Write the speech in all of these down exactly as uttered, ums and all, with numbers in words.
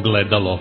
ogledalo.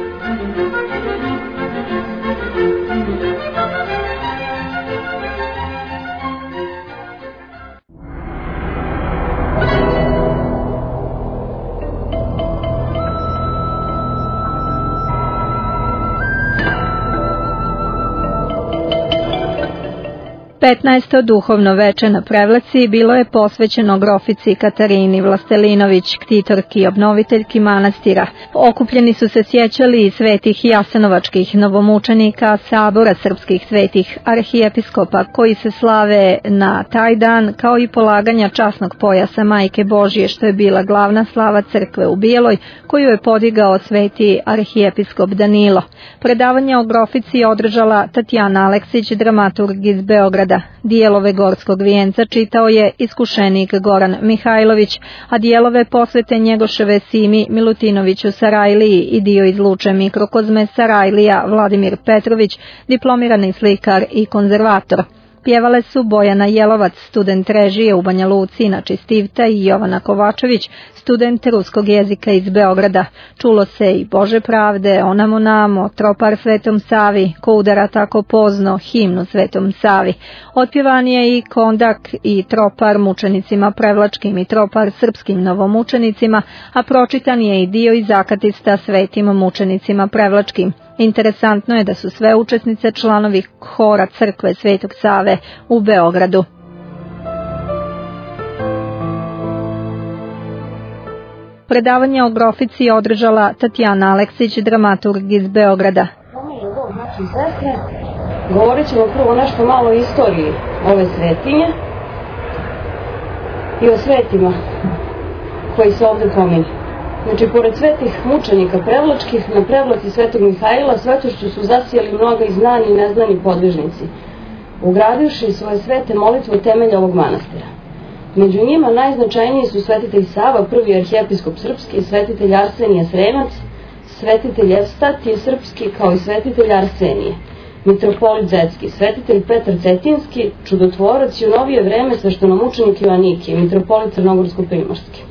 petnaesto duhovno veče na Prevlaci bilo je posvećeno grofici Katarini Vlastelinović, ktitorki i obnoviteljki manastira. Okupljeni su se sjećali i svetih jasenovačkih novomučenika, sabora srpskih svetih arhijepiskopa koji se slave na taj dan, kao i polaganja časnog pojasa Majke Božije, što je bila glavna slava crkve u Bijeloj, koju je podigao sveti arhijepiskop Danilo. Predavanje o grofici je održala Tatjana Aleksić, dramaturg iz Beograda. Dijelove Gorskog vijenca čitao je iskušenik Goran Mihajlović, a dijelove posvete Njegoševe Simi Milutinoviću Sarajliji i dio iz Luče mikrokozme Sarajlija Vladimir Petrović, diplomirani slikar i konzervator. Pjevale su Bojana Jelovac, student režije u Banja Luci, inače Stivta, i Jovana Kovačević, student ruskog jezika iz Beograda. Čulo se i Bože pravde, Onamo namo, Tropar Svetom Savi, Ko udara tako pozno, himnu Svetom Savi. Otpjevan je i kondak i tropar mučenicima prevlačkim i tropar srpskim novomučenicima, a pročitan je i dio iz akatista svetim mučenicima prevlačkim. Interesantno je da su sve učesnice članovi hora crkve Svetog Save u Beogradu. Predavanje o grofici je održala Tatjana Aleksić, dramaturg iz Beograda. Govorit ćemo prvo nešto malo o istoriji ove svetinje i o svetima koji se ovdje pominju. Znači, pored svetih mučenika prevlačkih, na Prevlaci Svetog Mihajla svetošću su zasijali mnoga i znani i neznani podvižnici, ugradivši svoje svete molitve u temelje ovog manastira. Među njima najznačajniji su svetitelj Sava, prvi arhijepiskop srpski, svetitelj Arsenije Sremac, svetitelj Evstatije srpski, kao i svetitelj Arsenije, mitropolit Zetski, svetitelj Petar Cetinski, čudotvorac i u novije vreme sveštenomučenik Joaniki, mitropolit Crnogorsko-primorski.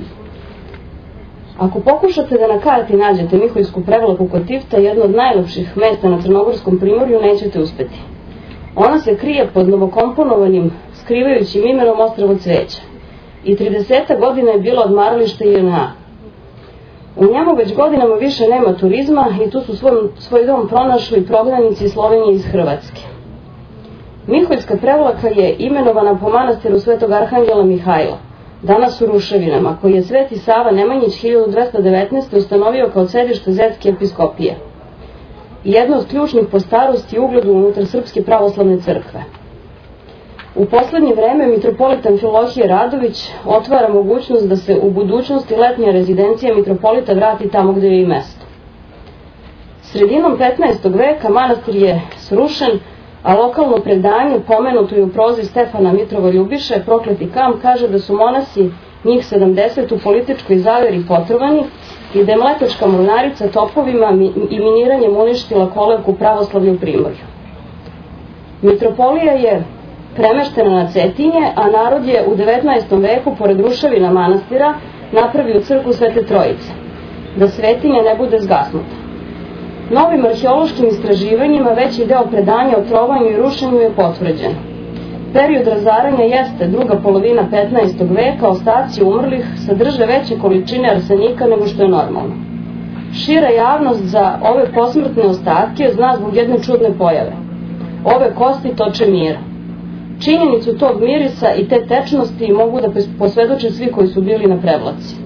Ako pokušate da na karti nađete Miholjsku prevlaku kod Tifta, jedno od najlepših mesta na Crnogorskom primorju, nećete uspeti. Ona se krije pod novokomponovanim, skrivajućim imenom Ostrvo cveća. I trideset godina je bilo odmaralište J N A. U njemu već godinama više nema turizma i tu su svoj, svoj dom pronašli prognanici Slovenije iz Hrvatske. Miholjska prevlaka je imenovana po manastiru Svetog Arhangela Mihajla, danas u ruševinama, koji je Sveti Sava Nemanjić hiljadu dvesta devetnaeste. ustanovio kao sedište Zetske episkopije. Jedno od ključnih po starosti i ugledu unutar Srpske pravoslavne crkve. U poslednje vreme mitropolit Amfilohije Radović otvara mogućnost da se u budućnosti letnja rezidencija mitropolita vrati tamo gde je i mesto. Sredinom petnaestog veka manastir je srušen, a lokalno predanje, pomenuto i u prozi Stefana Mitrova Ljubiše, Prokleti kam, kaže da su monasi, njih sedamdeset, u političkoj zaveri potrovani i da je mletačka mornarica topovima i miniranjem uništila kolevku pravoslavlja u Primorju. Mitropolija je premeštena na Cetinje, a narod je u devetnaestom veku, pored ruševina manastira, napravio crkvu Svete Trojice, da svetinja ne bude zgasnuta. Novim arheološkim istraživanjima veći deo predanja o trovanju i rušenju je potvrđen. Period razaranja jeste druga polovina petnaestog veka, ostaci umrlih sadrže veće količine arsenika nego što je normalno. Šira javnost za ove posmrtne ostatke zna zbog jedne čudne pojave. Ove kosti toče mira. Činjenicu tog mirisa i te tečnosti mogu da posvedoče svi koji su bili na Prevlaci.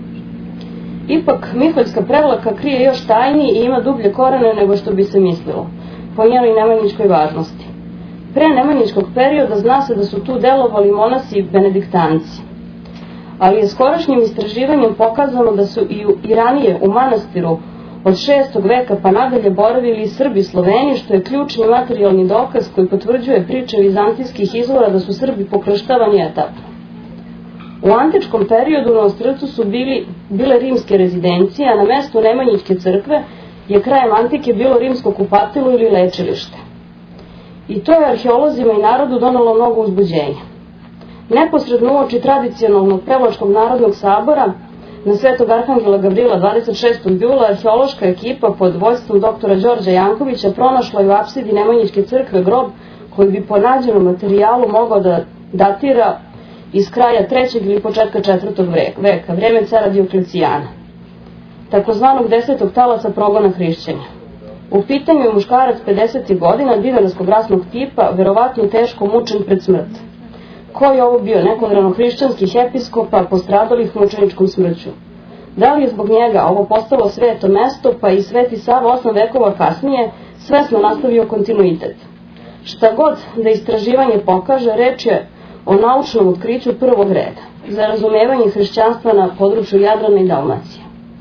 Ipak, Miholjska prevlaka krije još tajniji i ima dublje korene nego što bi se mislilo, po njenoj nemanjičkoj važnosti. Pre nemanjičkog perioda zna se da su tu delovali monasi i benediktanci. Ali je skorašnjim istraživanjem pokazano da su i, u, i ranije u manastiru od šestog veka pa nadalje boravili i Srbi Sloveni, što je ključni materijalni dokaz koji potvrđuje priče vizantijskih izvora da su Srbi pokrštavani etapno. U antičkom periodu na Ostrvcu su bili, bile rimske rezidencije, a na mestu Nemanjićke crkve je krajem antike bilo rimsko kupatilo ili lečilište. I to je arheolozima i narodu donalo mnogo uzbuđenja. Neposredno uoči tradicionalnog Prevlačkog narodnog sabora na Svetog Arhangela Gavrila dvadeset šestog jula arheološka ekipa pod vođstvom doktora Đorđa Jankovića pronašla je u apsidi Nemanjićke crkve grob koji bi po nađenom materijalu mogao da datira iz kraja trećeg ili početka četvrtog veka, vreme cara Dioklecijana, takozvanog desetog talasa progona hrišćanja. U pitanju je muškarac pedeset godina dinarskog rasnog tipa, verovatno teško mučen pred smrt. Ko je ovo bio? Neko od ranohrišćanskih episkopa postradalih mučeničkom smrću. Da li je zbog njega ovo postalo sveto mesto, pa i Sveti Sava osam vekova kasnije svesno nastavio kontinuitet? Šta god da istraživanje pokaže, reč je o naučnom otkriću prvog reda za razumevanje hrišćanstva na području Jadrana i Dalmacije.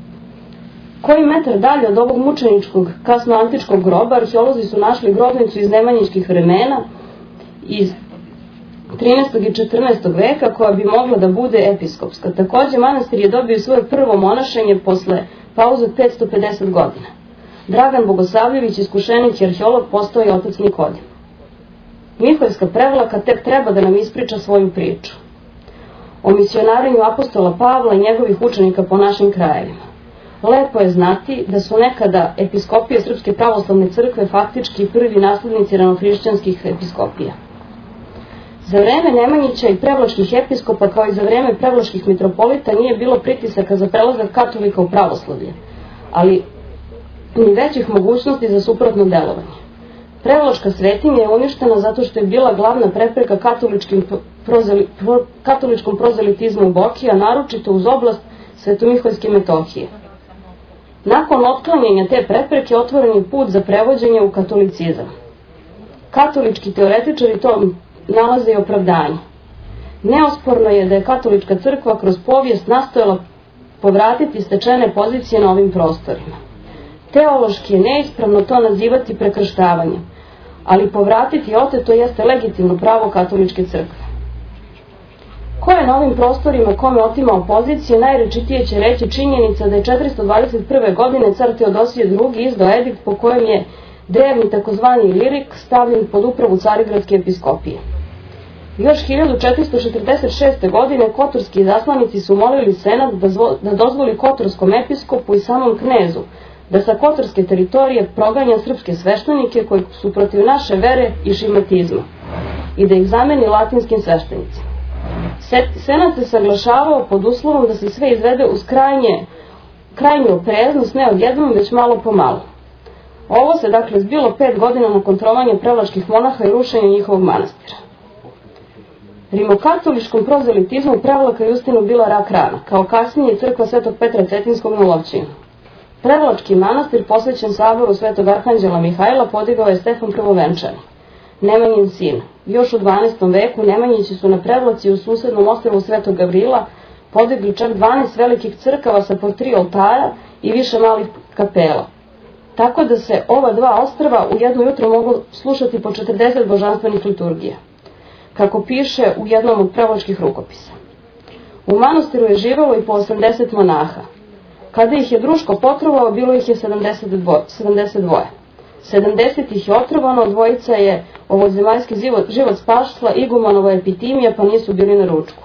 Koji metar dalje od ovog mučeničkog kasnoantičkog groba arheolozi su našli grobnicu iz nemanjićkih vremena iz trinaestog i četrnaestog veka koja bi mogla da bude episkopska. Takođe, manastir je dobio svoje prvo monašenje posle pauze od petsto pedeset godina. Dragan Bogosavljević, iskušenik i arheolog, postao je otac Nikodem. Miholjska prevlaka tek treba da nam ispriča svoju priču o misionarenju apostola Pavla i njegovih učenika po našim krajevima. Lepo je znati da su nekada episkopije Srpske pravoslavne crkve faktički prvi naslednici ranohrišćanskih episkopija. Za vreme Nemanjića i prevlačkih episkopa, kao i za vreme prevlačkih mitropolita, nije bilo pritisaka za prelazak katolika u pravoslavlje, ali ni većih mogućnosti za suprotno delovanje. Prevlačka svetinja je uništena zato što je bila glavna prepreka prozeli, pro, katoličkom prozelitizmu u Boki, a naročito uz oblast Svetomiholjske Metohije. Nakon otklanjanja te prepreke otvoren je put za prevođenje u katolicizam. Katolički teoretičari to nalaze i opravdanje. Neosporno je da je katolička crkva kroz povijest nastojala povratiti stečene pozicije na ovim prostorima. Teološki je neispravno to nazivati prekrštavanjem, ali povratiti oteto jeste legitimno pravo katoličke crkve. Ko je na ovim prostorima kome otimao pozicije, najrečitije će reći činjenica da je četiristo dvadeset prve godine car Teodosije drugi izdao edikt po kojem je drevni takozvani Ilirik stavljen pod upravu Carigradske episkopije. Još hiljadu četiristo četrdeset šeste. godine kotorski zaslanici su molili senat da dozvoli kotorskom episkopu i samom knezu da sa kotorske teritorije proganja srpske sveštenike koji su protiv naše vere i šimatizma i da ih zameni latinskim sveštenicima. Senat se saglašavao pod uslovom da se sve izvede uz krajnje, krajnju opreznost, ne odjednom, već malo po malo. Ovo se dakle zbilo pet godina nakon trovanja prevlačkih monaha i rušenja njihovog manastira. Rimokatoličkom prozelitizmu prevlaka je uistinu bila rak rana, kao kasnije crkva Svetog Petra Cetinskog na Lovćinu. Prevlački manastir posvećen saboru Svetog Arhanđela Mihajla podigao je Stefan Prvovenčani, Nemanjin sin. Još u dvanaestom veku Nemanjići su na Prevlaci u susednom ostrvu Svetog Gavrila podigli čak dvanaest velikih crkava sa po tri oltara i više malih kapela. Tako da se ova dva ostrva u jedno jutro mogu slušati po četrdeset božanstvenih liturgija, kako piše u jednom od prevlačkih rukopisa. U manastiru je živelo i po osamdeset monaha. Kada ih je Druško potrovao, bilo ih je sedamdeset dvoje. sedamdeset ih je otrovano, dvojica je ovozemaljski život spašla, igumanova epitimija, pa nisu bili na ručku.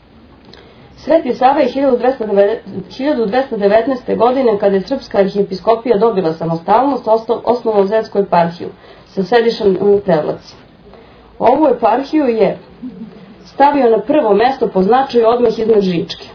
Sveti Sava je hiljadu dvesta devetnaeste. godine, kada je Srpska arhiepiskopija dobila samostalnost, osnovao Zetsku eparhiju sa sedištem u Prevlaci. Ovu eparhiju je stavio na prvo mesto po značaju odmah iznad Žičke.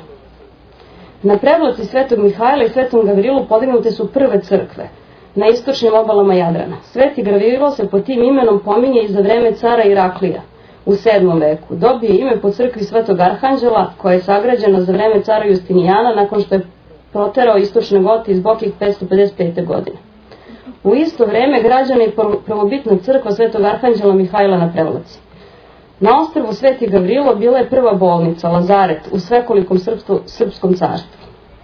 Na Prevlaci Svetog Mihajla i Svetom Gavrilu podignute su prve crkve na istočnim obalama Jadrana. Sveti Gavrilo se pod tim imenom pominje i za vreme cara Iraklija u sedmom veku. Dobije ime po crkvi Svetog Arhanđela, koja je sagrađena za vreme cara Justinijana nakon što je proterao istočne Gote iz Bokih petsto pedeset pete. godine. U isto vreme građana je prvobitna crkva Svetog Arhanđela Mihajla na Prevlaci. Na ostrvu Sveti Gavrilo bila je prva bolnica, Lazaret, u svekolikom srpstvu, srpskom carstvu.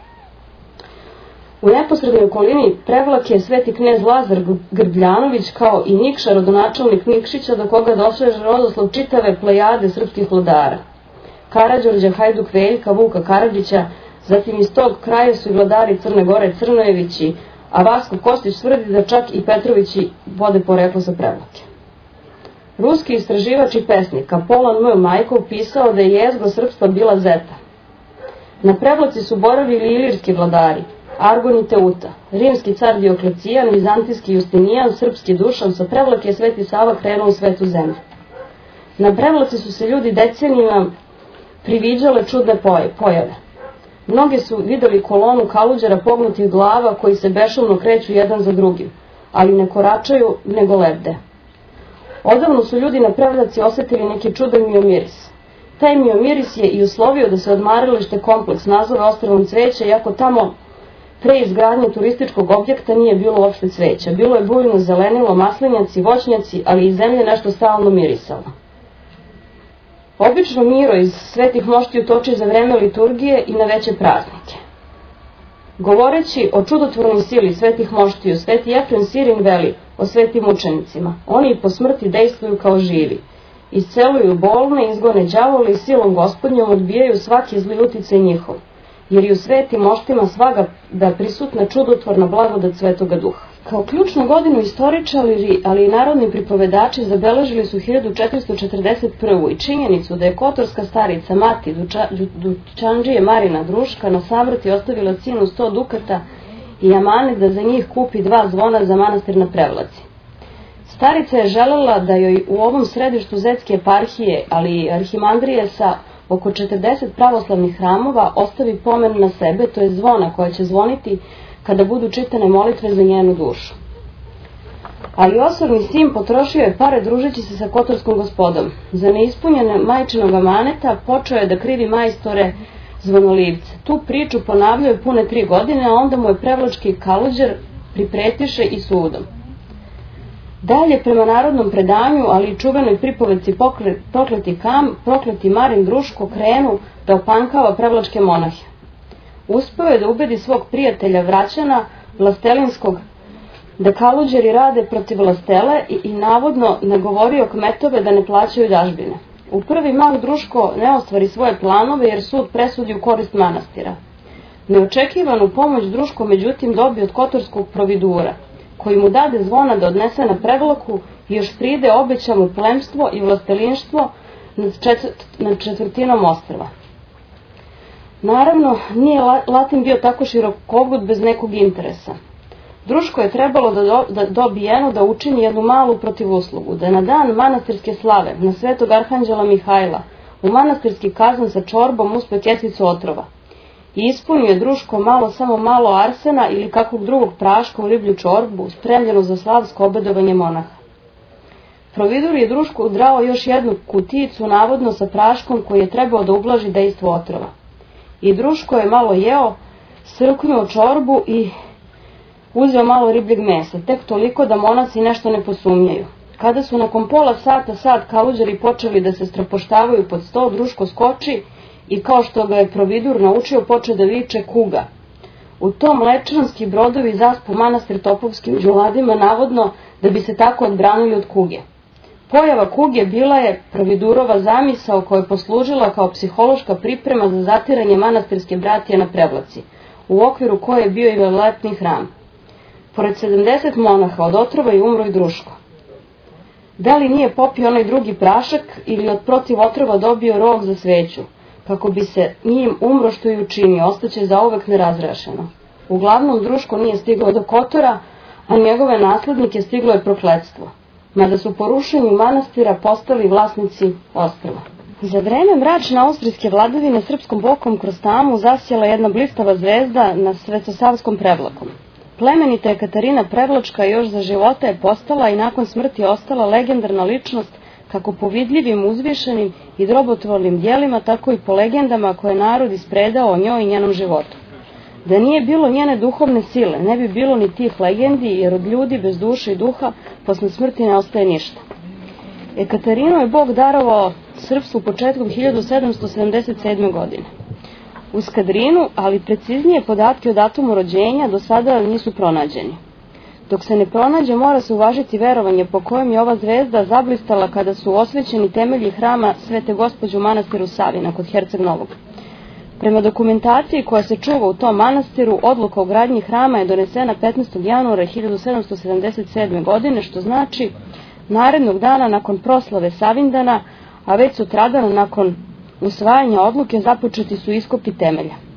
U neposrednoj okolini Prevlake je sveti knez Lazar Grbljanović kao i Nikša, rodonačelnik Nikšića, do koga doseže rodoslov čitave plejade srpskih vladara. Karađorđa, Hajduk Veljka, Vuka Karadžića, zatim iz tog kraja su i vladari Crne Gore Crnojevići, a Vasko Kostić tvrdi da čak i Petrovići vode poreklo sa Prevlake. Ruski istraživač i pesnik Apollon M. Majkov pisao da je jezgro srpstva bila Zeta. Na Prevlaci su boravili ilirski vladari, Argon i Teuta, rimski car Dioklecijan, vizantijski Justinijan, srpski Dušan, sa Prevlake je Sveti Sava krenuo u svetu zemlju. Na Prevlaci su se ljudi decenijima priviđale čudne pojave. Mnogi su videli kolonu kaluđera pognutih glava koji se bešavno kreću jedan za drugim, ali ne koračaju nego lebde. Odavno su ljudi na Prevlaci osetili neki čudan miomiris. Taj miomiris je i uslovio da se odmaralište kompleks nazove Ostrvom cveća, iako tamo pre izgradnje turističkog objekta nije bilo uopšte cveća. Bilo je bujno zelenilo, maslinjaci, voćnjaci, ali i zemlje nešto stalno mirisalo. Obično Miro iz Svetih moštiju toči za vreme liturgije i na veće praznike. Govoreći o čudotvornoj sili Svetih moštiju, Sveti Jefrem Sirin veli o svetim učenicima. Oni i po smrti dejstvuju kao živi. Isceluju bolne, izgone đavole i silom Gospodnjom odbijaju svaki zli uticaj njihov, jer i u svetim moštima svaga da prisutna čudotvorna blagodat Svetoga Duha. Kao ključnu godinu istoričari, ali i narodni pripovedači zabeležili su hiljadu četiristo četrdeset prvu. i činjenicu da je kotorska starica mati Dučandžije Marina Druška na samrti ostavila sinu sto dukata i amanet da za njih kupi dva zvona za manastir na Prevlaci. Starica je želela da joj u ovom središtu Zetske eparhije, ali i Arhimandrije sa oko četrdeset pravoslavnih hramova ostavi pomen na sebe, to je zvona koja će zvoniti kada budu čitane molitve za njenu dušu. Ali osorni sin potrošio je pare družeći se sa kotorskom gospodom. Za neispunjene majčinog amaneta počeo je da krivi majstore zvonolivce. Tu priču ponavljao je pune tri godine, a onda mu je prevlački kaluđer pripretiše i sudom. Dalje, prema narodnom predanju, ali i čuvenoj pripovedci Prokleti Kam, prokleti Marin Druško krenu da opankava prevlačke monahe. Uspeo je da ubedi svog prijatelja Vraćana, Vlastelinskog, da kaluđeri rade protiv Vlastele i, i navodno nagovorio kmetove da ne plaćaju dažbine. U prvi mah Druško ne ostvari svoje planove jer sud presudi u korist manastira. Neočekivanu pomoć Druško međutim dobio od kotorskog providura, koji mu dade zvona da odnese na Prevlaku i još pride obeća mu plemstvo i vlastelinštvo nad četvrtinom ostrva. Naravno, nije Latin bio tako širokogrud bez nekog interesa. Druško je trebalo da, do, da dobijeno da učini jednu malu protivuslugu, da na dan manastirske slave, na Svetog Arhanđela Mihajla, u manastirski kazan sa čorbom uspe kesicu otrova. I ispunio je Druško malo samo malo arsena ili kakvog drugog praška u riblju čorbu, spremljenu za slavsko obedovanje monaha. Providur je Druško udrao još jednu kutijicu, navodno sa praškom koji je trebao da ublaži dejstvo otrova. I Druško je malo jeo, srknuo čorbu i uzeo malo ribljeg mesa, tek toliko da monasi nešto ne posumnjaju. Kada su nakon pola sata sad kaluđeri počeli da se strapoštavaju pod sto, Druško skoči i kao što ga je providur naučio poče da viče kuga. U tom lečanski brodovi zaspu manastir topovskim đuladima, navodno da bi se tako odbranili od kuge. Pojava kuge bila je providurova zamisao koja je poslužila kao psihološka priprema za zatiranje manastirske bratije na Prevlaci, u okviru koje je bio i velelepni hram. Pored sedamdeset monaha od otrova i umro i Druško. Da li nije popio onaj drugi prašak ili od protiv otrova dobio rog za sveću, kako bi se njim umro što i učinio, ostaće zauvek nerazrešeno. Uglavnom Druško nije stigao do Kotora, a njegove naslednike stiglo je prokletstvo, mada su po rušenju manastira postali vlasnici ostrva. Za vreme mračne austrijske vladavine srpskom bokom kroz tamu zasjela jedna blistava zvezda na Svetosavskom Prevlakom. Plemenita je Katarina Prevlačka još za života je postala i nakon smrti ostala legendarna ličnost kako po vidljivim, uzvišenim i drobotvornim dijelima, tako i po legendama koje narod ispredao o njoj i njenom životu. Da nije bilo njene duhovne sile, ne bi bilo ni tih legendi, jer od ljudi bez duše i duha posle smrti ne ostaje ništa. Ekaterinu je Bog darovao srpstvu početkom hiljadu sedamsto sedamdeset sedme. godine. U Skadrinu, ali preciznije podatke o datumu rođenja do sada nisu pronađeni. Dok se ne pronađe, mora se uvažiti verovanje po kojem je ova zvezda zablistala kada su osvećeni temelji hrama Svete Gospođe u manastiru Savina kod Herceg Novog. Prema dokumentaciji koja se čuva u tom manastiru, odluka o gradnji hrama je donesena petnaestog januara hiljadu sedamsto sedamdeset sedme. godine, što znači narednog dana nakon proslave Savindana, a već sutradan nakon usvajanja odluke započeti su iskopi temelja.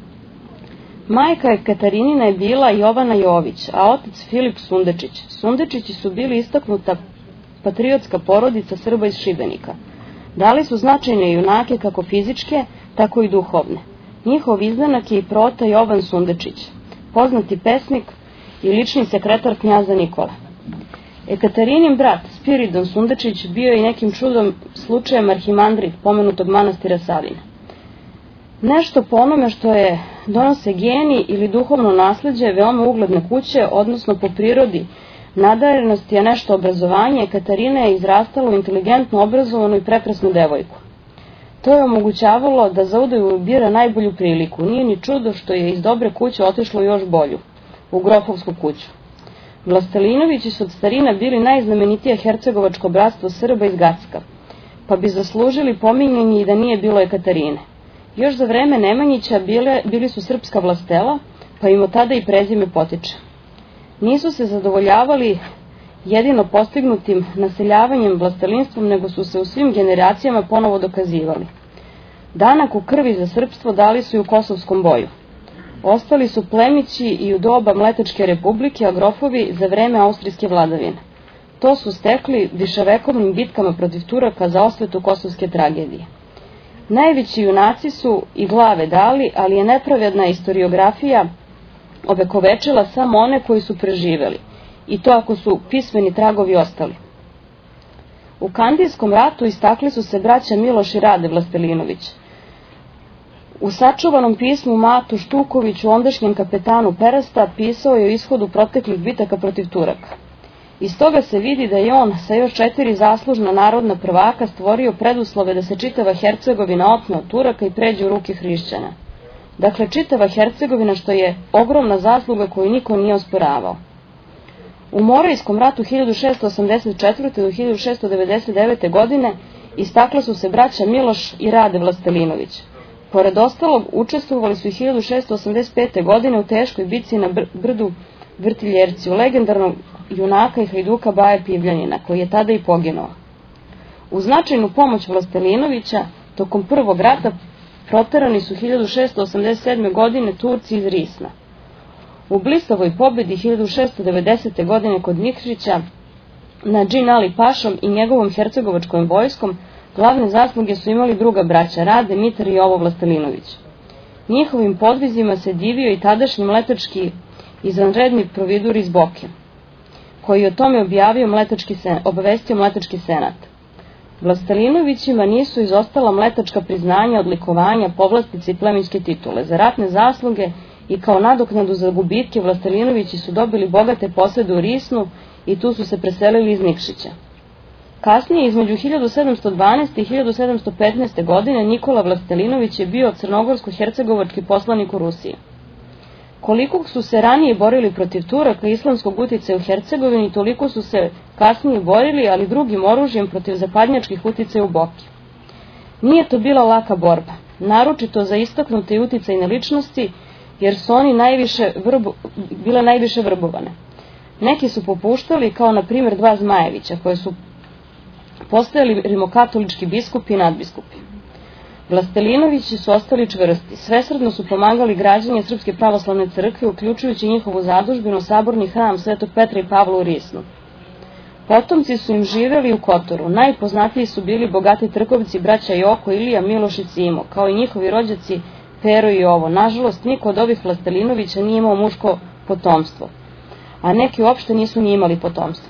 Majka Ekaterinina je bila Jovana Jović, a otac Filip Sundečić. Sundečići su bili istaknuta patriotska porodica Srba iz Šibenika. Dali su značajne junake kako fizičke, tako i duhovne. Njihov izdanak je i prota Jovan Sundečić, poznati pesnik i lični sekretar knjaza Nikole. Ekaterinin brat Spiridon Sundečić bio je i nekim čudom slučajem arhimandrit pomenutog manastira Savina. Nešto po onome što je donose geni ili duhovno nasleđe veoma ugledne kuće, odnosno po prirodi nadarenosti, a nešto obrazovanje, Ekaterina je izrastala u inteligentno obrazovanu i prekrasnu devojku. To je omogućavalo da za udaju bira najbolju priliku. Nije ni čudo što je iz dobre kuće otišlo još bolju, u grofovsku kuću. Vlastelinovići su od starina bili najznamenitije hercegovačko bratstvo Srba iz Gacka, pa bi zaslužili pominjanje i da nije bilo Ekaterine. Još za vreme Nemanjića bile, bili su srpska vlastela, pa im od tada i prezime potiče. Nisu se zadovoljavali jedino postignutim naseljavanjem vlastelinstvom, nego su se u svim generacijama ponovo dokazivali. Danak u krvi za srpstvo dali su i u Kosovskom boju. Ostali su plemići i u doba Mletačke republike, a grofovi za vreme austrijske vladavine. To su stekli viševekovnim bitkama protiv Turaka za osvetu kosovske tragedije. Najveći junaci su i glave dali, ali je nepravedna historiografija ovekovečila samo one koji su preživeli, i to ako su pismeni tragovi ostali. U Kandijskom ratu istakli su se braća Miloš i Rade Vlastelinović. U sačuvanom pismu Matu Štukoviću, ondašnjem kapetanu Perasta, pisao je o ishodu proteklih bitaka protiv Turaka. Iz toga se vidi da je on sa još četiri zaslužna narodna prvaka stvorio preduslove da se čitava Hercegovina otme od Turaka i pređe u ruke hrišćana. Dakle, čitava Hercegovina, što je ogromna zasluga koju niko nije osporavao. U Morejskom ratu hiljadu šesto osamdeset četvrte. do hiljadu šesto devedeset devete. godine istakla su se braća Miloš i Rade Vlastelinović. Pored ostalog, učestvovali su i hiljadu šesto osamdeset pete. godine u teškoj bitci na brdu Vrtiljerci, u legendarnog junaka i hajduka Baje Pivljanina, koji je tada i poginuo. U značajnu pomoć Vlastelinovića, tokom prvog rata proterani su hiljadu šesto osamdeset sedme. godine Turci iz Risna. U blistavoj pobedi hiljadu šesto devedesete. godine kod Nikšića nad Džin Ali Pašom i njegovom hercegovačkom vojskom glavne zasluge su imali druga braća, Rade, Mitar i Jovo Vlastelinović. Njihovim podvizima se divio i tadašnji mletački izvanredni providur iz Boke, koji je o tome objavio mletački sen, obavestio Mletački senat. Vlastelinovićima nisu izostala mletačka priznanja, odlikovanja, povlastice i plemenske titule. Za ratne zasluge i kao nadoknadu za gubitke Vlastelinovići su dobili bogate posede u Risnu i tu su se preselili iz Nikšića. Kasnije, između hiljadu sedamsto dvanaeste. i hiljadu sedamsto petnaeste. godine, Nikola Vlastelinović je bio crnogorsko-hercegovački poslanik u Rusiji. Koliko su se ranije borili protiv Turaka i islamskog uticaja u Hercegovini, toliko su se kasnije borili, ali drugim oružjem, protiv zapadnjačkih uticaja u Boki. Nije to bila laka borba, naročito za istaknute i uticajne ličnosti, jer su oni najviše vrbu, bile najviše vrbovane. Neki su popuštali, kao na primjer dva Zmajevića, koje su postojali rimokatolički biskupi i nadbiskupi. Vlastelinovići su ostali čvrsti, svesrdno su pomagali građenje Srpske pravoslavne crkve, uključujući njihovu zadužbinu saborni hram Svetog Petra i Pavla u Risnu. Potomci su im živeli u Kotoru, najpoznatiji su bili bogati trgovci braća Joko, Ilija, Miloš i Cimo, kao i njihovi rođaci Pero i Jovo. Nažalost, niko od ovih Vlastelinovića nije imao muško potomstvo, a neki uopšte nisu ni imali potomstvo.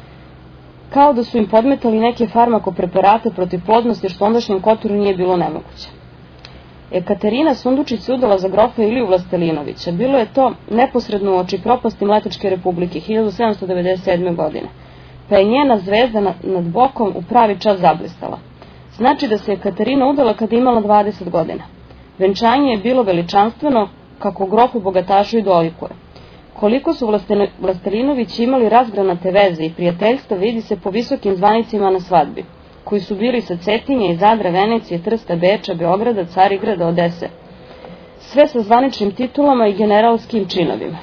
Kao da su im podmetali neke farmakopreparate protiv plodnosti, što ondašnjem Kotoru nije bilo nemoguće. Ekaterina Sundučić se udala za grofa Iliju Vlastelinovića. Bilo je to neposredno u oči propasti Mletačke republike hiljadu sedamsto devedeset sedme. godine, pa je njena zvezda nad bokom u pravi čas zablistala. Znači da se Ekaterina udala kada je imala dvadeset godina. Venčanje je bilo veličanstveno, kako grofu bogatašu i dolikuje. Koliko su Vlastelinovići imali razgranate veze i prijateljstva vidi se po visokim zvanicima na svadbi, koji su bili sa Cetinje, iz Zadra, Venecije, Trsta, Beča, Beograda, Carigrada, Odese. Sve sa zvaničnim titulama i generalskim činovima.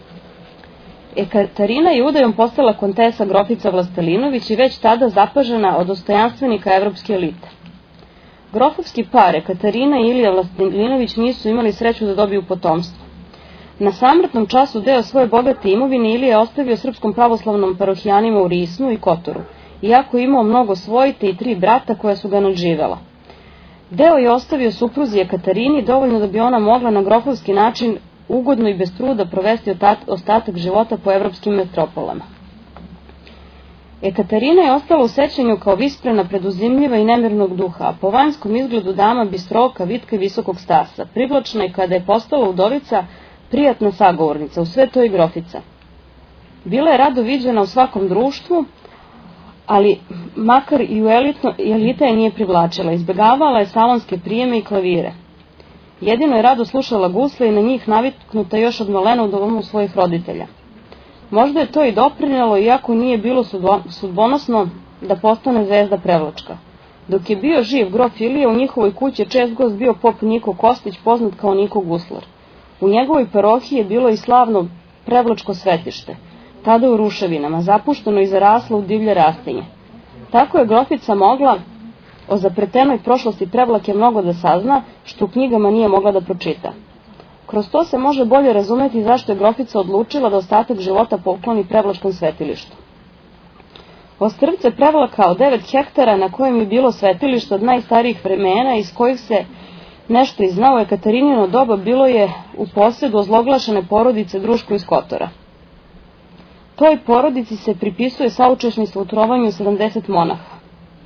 Ekaterina je udajom postala kontesa grofica Vlastelinović i već tada zapažena od dostojanstvenika evropske elite. Grofovski par Ekaterina i Ilija Vlastelinović nisu imali sreću da dobiju potomstvo. Na samrtnom času deo svoje bogate imovine Ilija je ostavio srpskom pravoslavnom parohijanima u Risnu i Kotoru, iako je imao mnogo svojite i tri brata koja su ga nadživela. Deo je ostavio supruzi Ekatarini, dovoljno da bi ona mogla na grofovski način ugodno i bez truda provesti ostatak života po evropskim metropolama. Ekaterina je ostala u sećanju kao visprena, preduzimljiva i nemirnog duha, a po vanjskom izgledu dama bistroka, vitka i visokog stasa, privlačna i kada je postala udovica, prijatna sagovornica, u sve to i grofica. Bila je rado viđena u svakom društvu, ali makar i u elitno, elita je nije privlačila, izbegavala je salonske prijeme i klavire. Jedino je rado slušala gusle i na njih naviknuta još od malena u domu svojih roditelja. Možda je to i doprinelo, iako nije bilo sudbonosno da postane zvezda prevlačka. Dok je bio živ grof Ilija, u njihovoj kući je čest gost bio pop Niko Kostić, poznat kao Niko Guslar. U njegovoj parohiji je bilo i slavno prevlačko svetište, tada u ruševinama, zapušteno i zaraslo u divlje rastinje. Tako je grofica mogla o zapletenoj prošlosti Prevlake mnogo da sazna, što u knjigama nije mogla da pročita. Kroz to se može bolje razumeti zašto je grofica odlučila da ostatak života pokloni Prevlačkom svetilištu. Ostrvce Prevlaka od devet hektara na kojem je bilo svetilište od najstarijih vremena, iz kojih se nešto i znao Ekaterinino doba, bilo je u posedu ozloglašene porodice Druško iz Kotora. Toj porodici se pripisuje saučesništvo u trovanju sedamdeset monaha.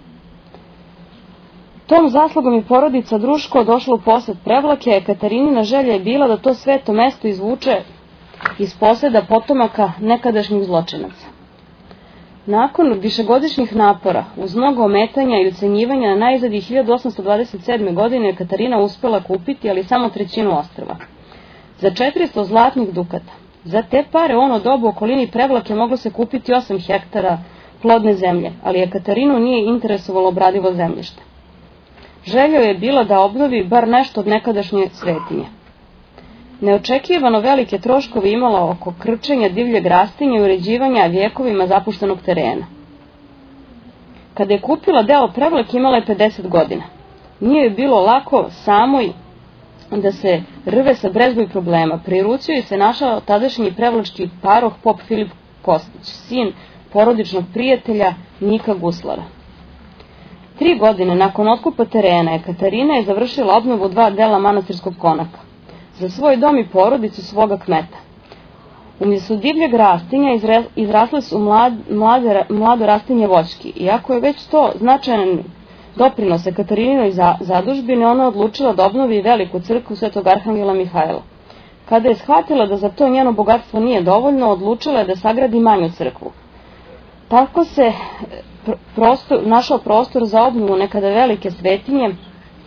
Tom zaslugom je porodica Druško došla u posed Prevlake, a Ekaterinina želja je bila da to sveto mesto izvuče iz poseda potomaka nekadašnjih zločinaca. Nakon višegodišnjih napora, uz mnogo ometanja i ucenjivanja, na najzad i hiljadu osamsto dvadeset sedme. godine Ekaterina uspela kupiti, ali samo trećinu ostrva, za četiristo zlatnih dukata. Za te pare u ono dobu u okolini Prevlake moglo se kupiti osam hektara plodne zemlje, ali Ekaterinu nije interesovalo obradivo zemljište. Želja je bila da obnovi bar nešto od nekadašnje svetinje. Neočekivano velike troškove imala oko krčenja divljeg rastinja i uređivanja vjekovima zapuštenog terena. Kada je kupila deo Prevlake, imala je pedeset godina. Nije joj bilo lako samoj da se rve sa brezboj problema. Pri ruci joj se našao tadašnji prevlački paroh pop Filip Kostić, sin porodičnog prijatelja Nika Guslara. Tri godine nakon otkupa terena, Ekaterina je završila obnovu dva dela manastirskog konaka za svoj dom i porodicu svoga kmeta. Umjesto divljeg rastinja izrasle su mlad, mlade, mlado rastinje voćki. Iako je već to značajan doprinos Ekaterinoj zadužbine, ona odlučila da obnovi veliku crkvu Svetog Arhangela Mihajla. Kada je shvatila da za to njeno bogatstvo nije dovoljno, odlučila je da sagradi manju crkvu. Tako se prostor, našao prostor za obnovu nekada velike svetinje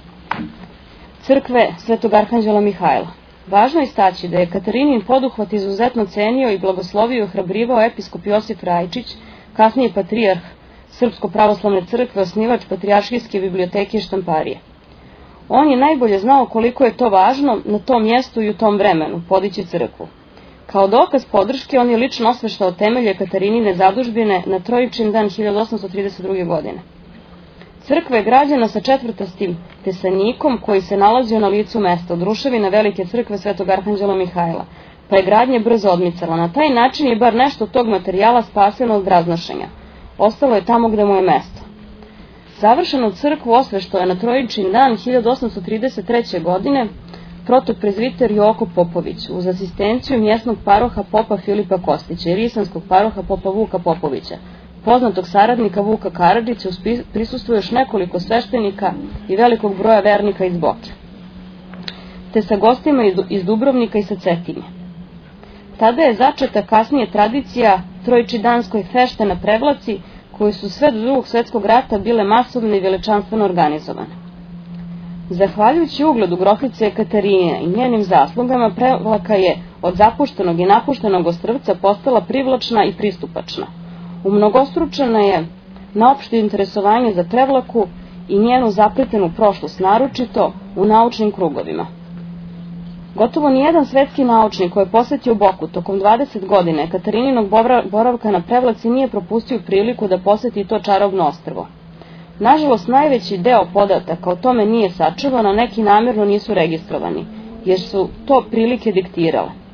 crkve Svetog Arhanđela Mihajla. Važno je istaći da je Ekaterinin poduhvat izuzetno cenio i blagoslovio i ohrabrivao episkop Josif Rajčić, kasniji patrijarh Srpsko-pravoslavne crkve, osnivač Patrijaršijske biblioteke i štamparije. On je najbolje znao koliko je to važno na tom mjestu i u tom vremenu, podići crkvu. Kao dokaz podrške, on je lično osveštao temelje Ekaterinine zadužbine na Trojičin dan hiljadu osamsto trideset druge. godine. Crkva je građena sa četvrtastim tesanikom koji se nalazio na licu mesta od ruševina velike crkve Svetog Arhanđela Mihajla, pa je gradnje brzo odmicala. Na taj način je bar nešto od tog materijala spaseno od raznošenja. Ostalo je tamo gde mu je mesto. Završenu crkvu osveštao je na Trojičin dan hiljadu osamsto trideset treće. godine protoprezviter Joko Popović uz asistenciju mjesnog paroha popa Filipa Kostića i risanskog paroha popa Vuka Popovića, poznatog saradnika Vuka Karadžića, uz prisustvo još nekoliko sveštenika i velikog broja vernika iz Boke, te sa gostima iz Dubrovnika i sa Cetinje. Tada je začeta kasnije tradicija trojičidanskoj fešte na Prevlaci, koje su sve do drugog svjetskog rata bile masovne i veličanstveno organizovane. Zahvaljujući ugledu grofice Ekaterine i njenim zaslugama, Prevlaka je od zapuštenog i napuštenog ostrvca postala privlačna i pristupačna. Umnogostručena je na opšte interesovanje za Prevlaku i njenu zapletenu prošlost, naročito u naučnim krugovima. Gotovo nijedan svetski naučnik koji je posjetio Boku tokom dvadeset godina Ekaterininog boravka na Prevlaci nije propustio priliku da posjeti to čarobno ostrvo. Nažalost, najveći deo podataka o tome nije sačuvan, a neki namjerno nisu registrovani, jer su to prilike diktirale.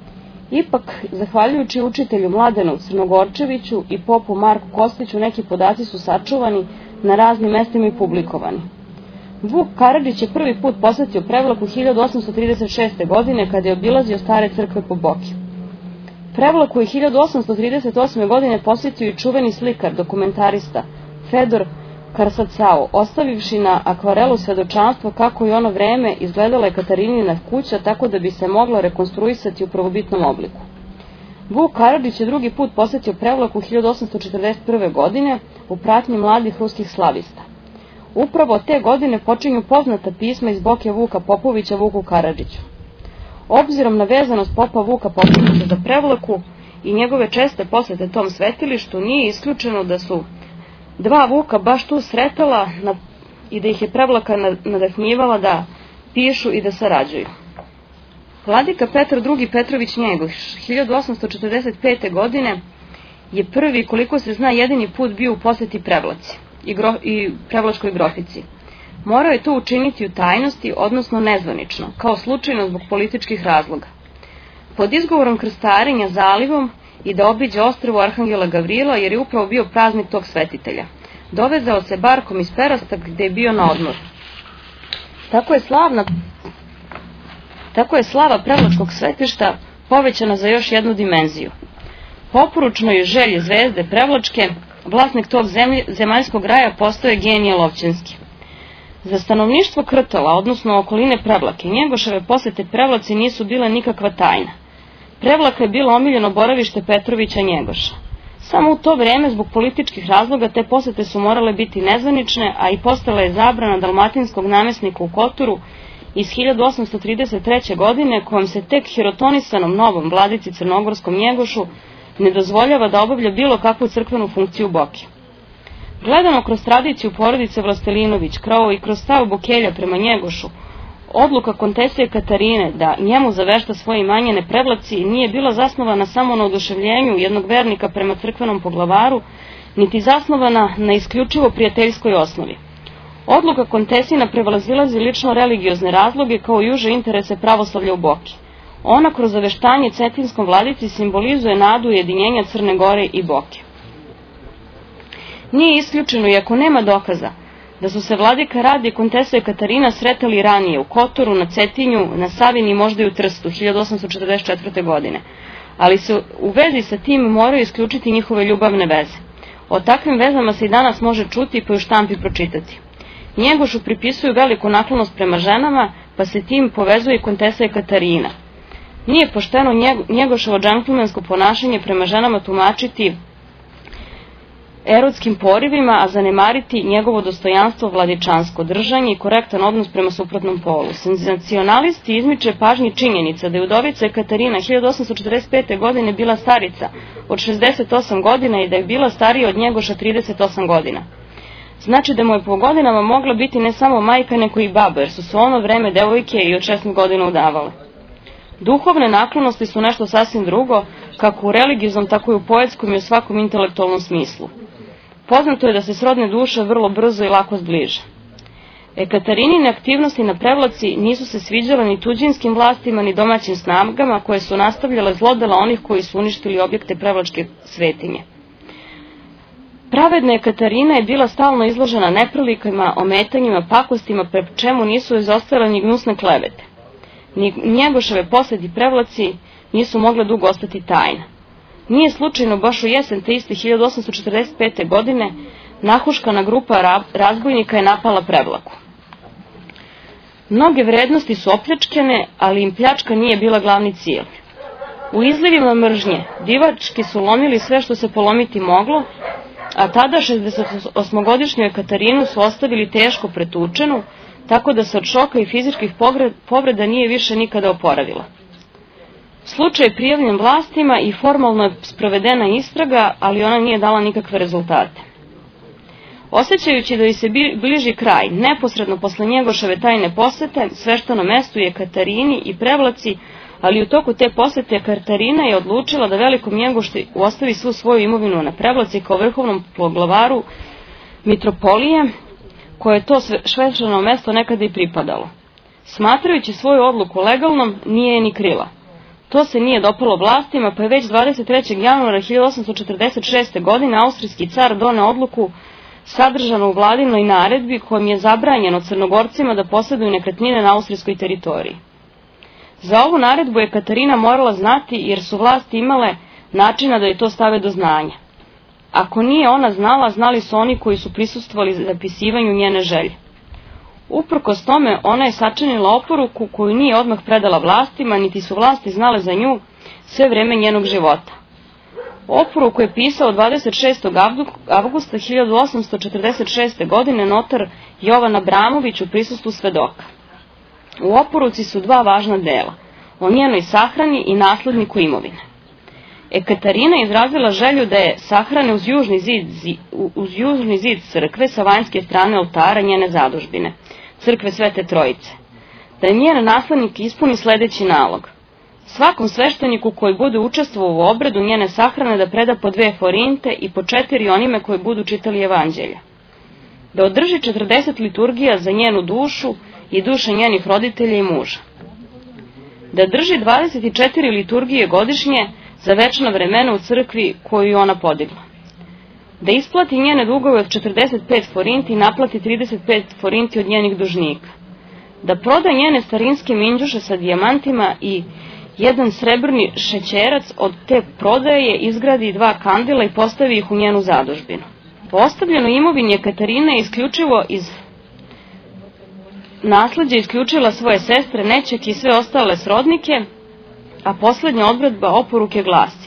Ipak, zahvaljujući učitelju Mladenu Crnogorčeviću i popu Marku Kostiću, neki podaci su sačuvani, na raznim mestima i publikovani. Vuk Karadžić je prvi put posetio Prevlaku hiljadu osamsto trideset šeste. godine kada je obilazio stare crkve po Boki. Prevlaku je hiljadu osamsto trideset osme. godine posjetio i čuveni slikar, dokumentarista Fedor Karsacao, ostavivši na akvarelu svedočanstvo kako je ono vreme izgledala je Katarinina kuća tako da bi se mogla rekonstruisati u prvobitnom obliku. Vuk Karadžić je drugi put posetio Prevlaku hiljadu osamsto četrdeset prve. godine u pratnji mladih ruskih slavista. Upravo te godine počinju poznata pisma iz Boke Vuka Popovića Vuku Karadžiću. Obzirom na vezanost popa Vuka Popovića za Prevlaku i njegove česte posete tom svetilištu, nije isključeno da su dva Vuka baš tu sretala na, i da ih je Prevlaka nadahnjivala da pišu i da sarađuju. Vladika Petar drugi. Petrović Njegoš hiljadu osamsto četrdeset pete. godine je prvi, koliko se zna, jedini put bio u poseti Prevlaci i, gro, i Prevlačkoj grofici. Morao je to učiniti u tajnosti, odnosno nezvanično, kao slučajno zbog političkih razloga. Pod izgovorom krstarenja zalivom i da obiđe ostrvo Arhangela Gavrila, jer je upravo bio praznik tog svetitelja. Dovezao se barkom iz Perasta gde je bio na odmoru. Tako je slavna Tako je slava Prevlačkog svetišta povećana za još jednu dimenziju. Popuručnoj želji zvezde Prevlačke, vlasnik tog zemlje, zemaljskog raja postao je Genije Lovćenski. Za stanovništvo Krtola, odnosno okoline Prevlake, Njegoševe posete Prevlaci nisu bile nikakva tajna. Prevlaka je bilo omiljeno boravište Petrovića Njegoša. Samo u to vreme, zbog političkih razloga, te posete su morale biti nezvanične, a i postala je zabrana dalmatinskog namesnika u Kotoru iz hiljadu osamsto trideset treće. godine, kojom se tek hirotonisanom novom vladici crnogorskom Njegošu ne dozvoljava da obavlja bilo kakvu crkvenu funkciju Boke. Gledano kroz tradiciju porodice Vlastelinović, kao i kroz stav Bokelja prema Njegošu, odluka kontesije Katarine da njemu zavešta svoje imanje na Prevlaci nije bila zasnovana samo na oduševljenju jednog vernika prema crkvenom poglavaru, niti zasnovana na isključivo prijateljskoj osnovi. Odluka kontesina prevazilazi lično religiozne razloge kao i uže interese pravoslavlja u Boki. Ona kroz zaveštanje cetinskom vladici simbolizuje nadu ujedinjenja Crne Gore i Boke. Nije isključeno, iako nema dokaza, da su se vladika Rade i kontesa Katarina sretali ranije u Kotoru, na Cetinju, na Savini i možda i u Trstu hiljadu osamsto četrdeset četvrte. godine, ali se u vezi sa tim moraju isključiti njihove ljubavne veze. O takvim vezama se i danas može čuti pa i u štampi pročitati. Njegošu pripisuju veliku naklonost prema ženama, pa se tim povezuje kontesa Katarina. Nije pošteno Njegoševo džentlmensko ponašanje prema ženama tumačiti erotskim porivima, a zanemariti njegovo dostojanstvo, vladičansko držanje i korektan odnos prema suprotnom polu. Senzacionalisti izmiče pažnji činjenica da je udovica Katarina hiljadu osamsto četrdeset pete. godine bila starica od šezdeset osam godina i da je bila starija od Njegoša trideset osam godina. Znači da mu je po godinama mogla biti ne samo majka, nego i baba, jer su se ono vreme devojke i od šesnaest godina udavale. Duhovne naklonosti su nešto sasvim drugo, kako u religioznom, tako i u poetskom i u svakom intelektualnom smislu. Poznato je da se srodne duše vrlo brzo i lako zbliže. Ekatarinine aktivnosti na Prevlaci nisu se sviđale ni tuđinskim vlastima, ni domaćim snagama koje su nastavljale zlodela onih koji su uništili objekte Prevlačke svetinje. Pravedna Ekaterina je bila stalno izložena neprilikama, ometanjima, pakostima, pre čemu nisu izostale ni gnusne klevete. Ni Njegoševe poseti Prevlaci nisu mogle dugo ostati tajna. Nije slučajno baš u jesen te iste hiljadu osamsto četrdeset pete. godine nahuškana grupa razbojnika je napala Prevlaku. Mnoge vrednosti su opljačkane, ali im pljačka nije bila glavni cilj. U izlivima mržnje divački su lomili sve što se polomiti moglo, a tada šezdesetosmogodišnju Ekaterinu su ostavili teško pretučenu, tako da se od šoka i fizičkih povreda nije više nikada oporavila. Slučaj je prijavljen vlastima i formalno je sprovedena istraga, ali ona nije dala nikakve rezultate. Osjećajući da joj se bliži kraj, neposredno posle Njegoševe tajne posete, sveštenom mestu je Katarini i Prevlaci, ali u toku te posete Katarina je odlučila da velikom Njegošu ostavi svu svoju imovinu na Prevlaci kao vrhovnom poglavaru mitropolije, koje je to svešteno mesto nekada i pripadalo. Smatrajući svoju odluku legalnom, nije je ni krila. To se nije dopalo vlastima, pa je već dvadeset trećeg januara hiljadu osamsto četrdeset šeste. godine austrijski car doneo odluku sadržanu u vladinoj naredbi kojom je zabranjeno Crnogorcima da posjeduju nekretnine na austrijskoj teritoriji. Za ovu naredbu je Katarina morala znati jer su vlasti imale načina da joj to stave do znanja. Ako nije ona znala, znali su oni koji su prisustvovali zapisivanju njene želje. Uprkos tome, ona je sačinila oporuku koju nije odmah predala vlastima, niti su vlasti znale za nju sve vreme njenog života. Oporuku je pisao dvadeset šestog avgusta hiljadu osamsto četrdeset šeste. godine notar Jovan Abramović u prisustvu svedoka. U oporuci su dva važna dela, o njenoj sahrani i nasledniku imovine. Ekaterina je izrazila želju da je sahrane uz južni zid, uz južni zid crkve sa vanjske strane oltara njene zadužbine, crkve Svete Trojice. Da je njen naslednik ispuni sledeći nalog. Svakom svešteniku koji bude učestvovao u obredu njene sahrane da preda po dve forinte i po četiri onime koji budu čitali evanđelja. Da održi četrdeset liturgija za njenu dušu i duše njenih roditelja i muža. Da drži dvadeset četiri liturgije godišnje za večna vremena u crkvi koju je ona podigla. Da isplati njene dugove od četrdeset pet forinti i naplati trideset pet forinti od njenih dužnika. Da proda njene starinske minđuše sa dijamantima i jedan srebrni šećerac od te prodaje izgradi dva kandila i postavi ih u njenu zadužbinu. Po ostavljenoj imovini Katarina je isključivo iz nasleđa isključila svoje sestre, nećak i sve ostale srodnike, a poslednja odredba oporuke glasi: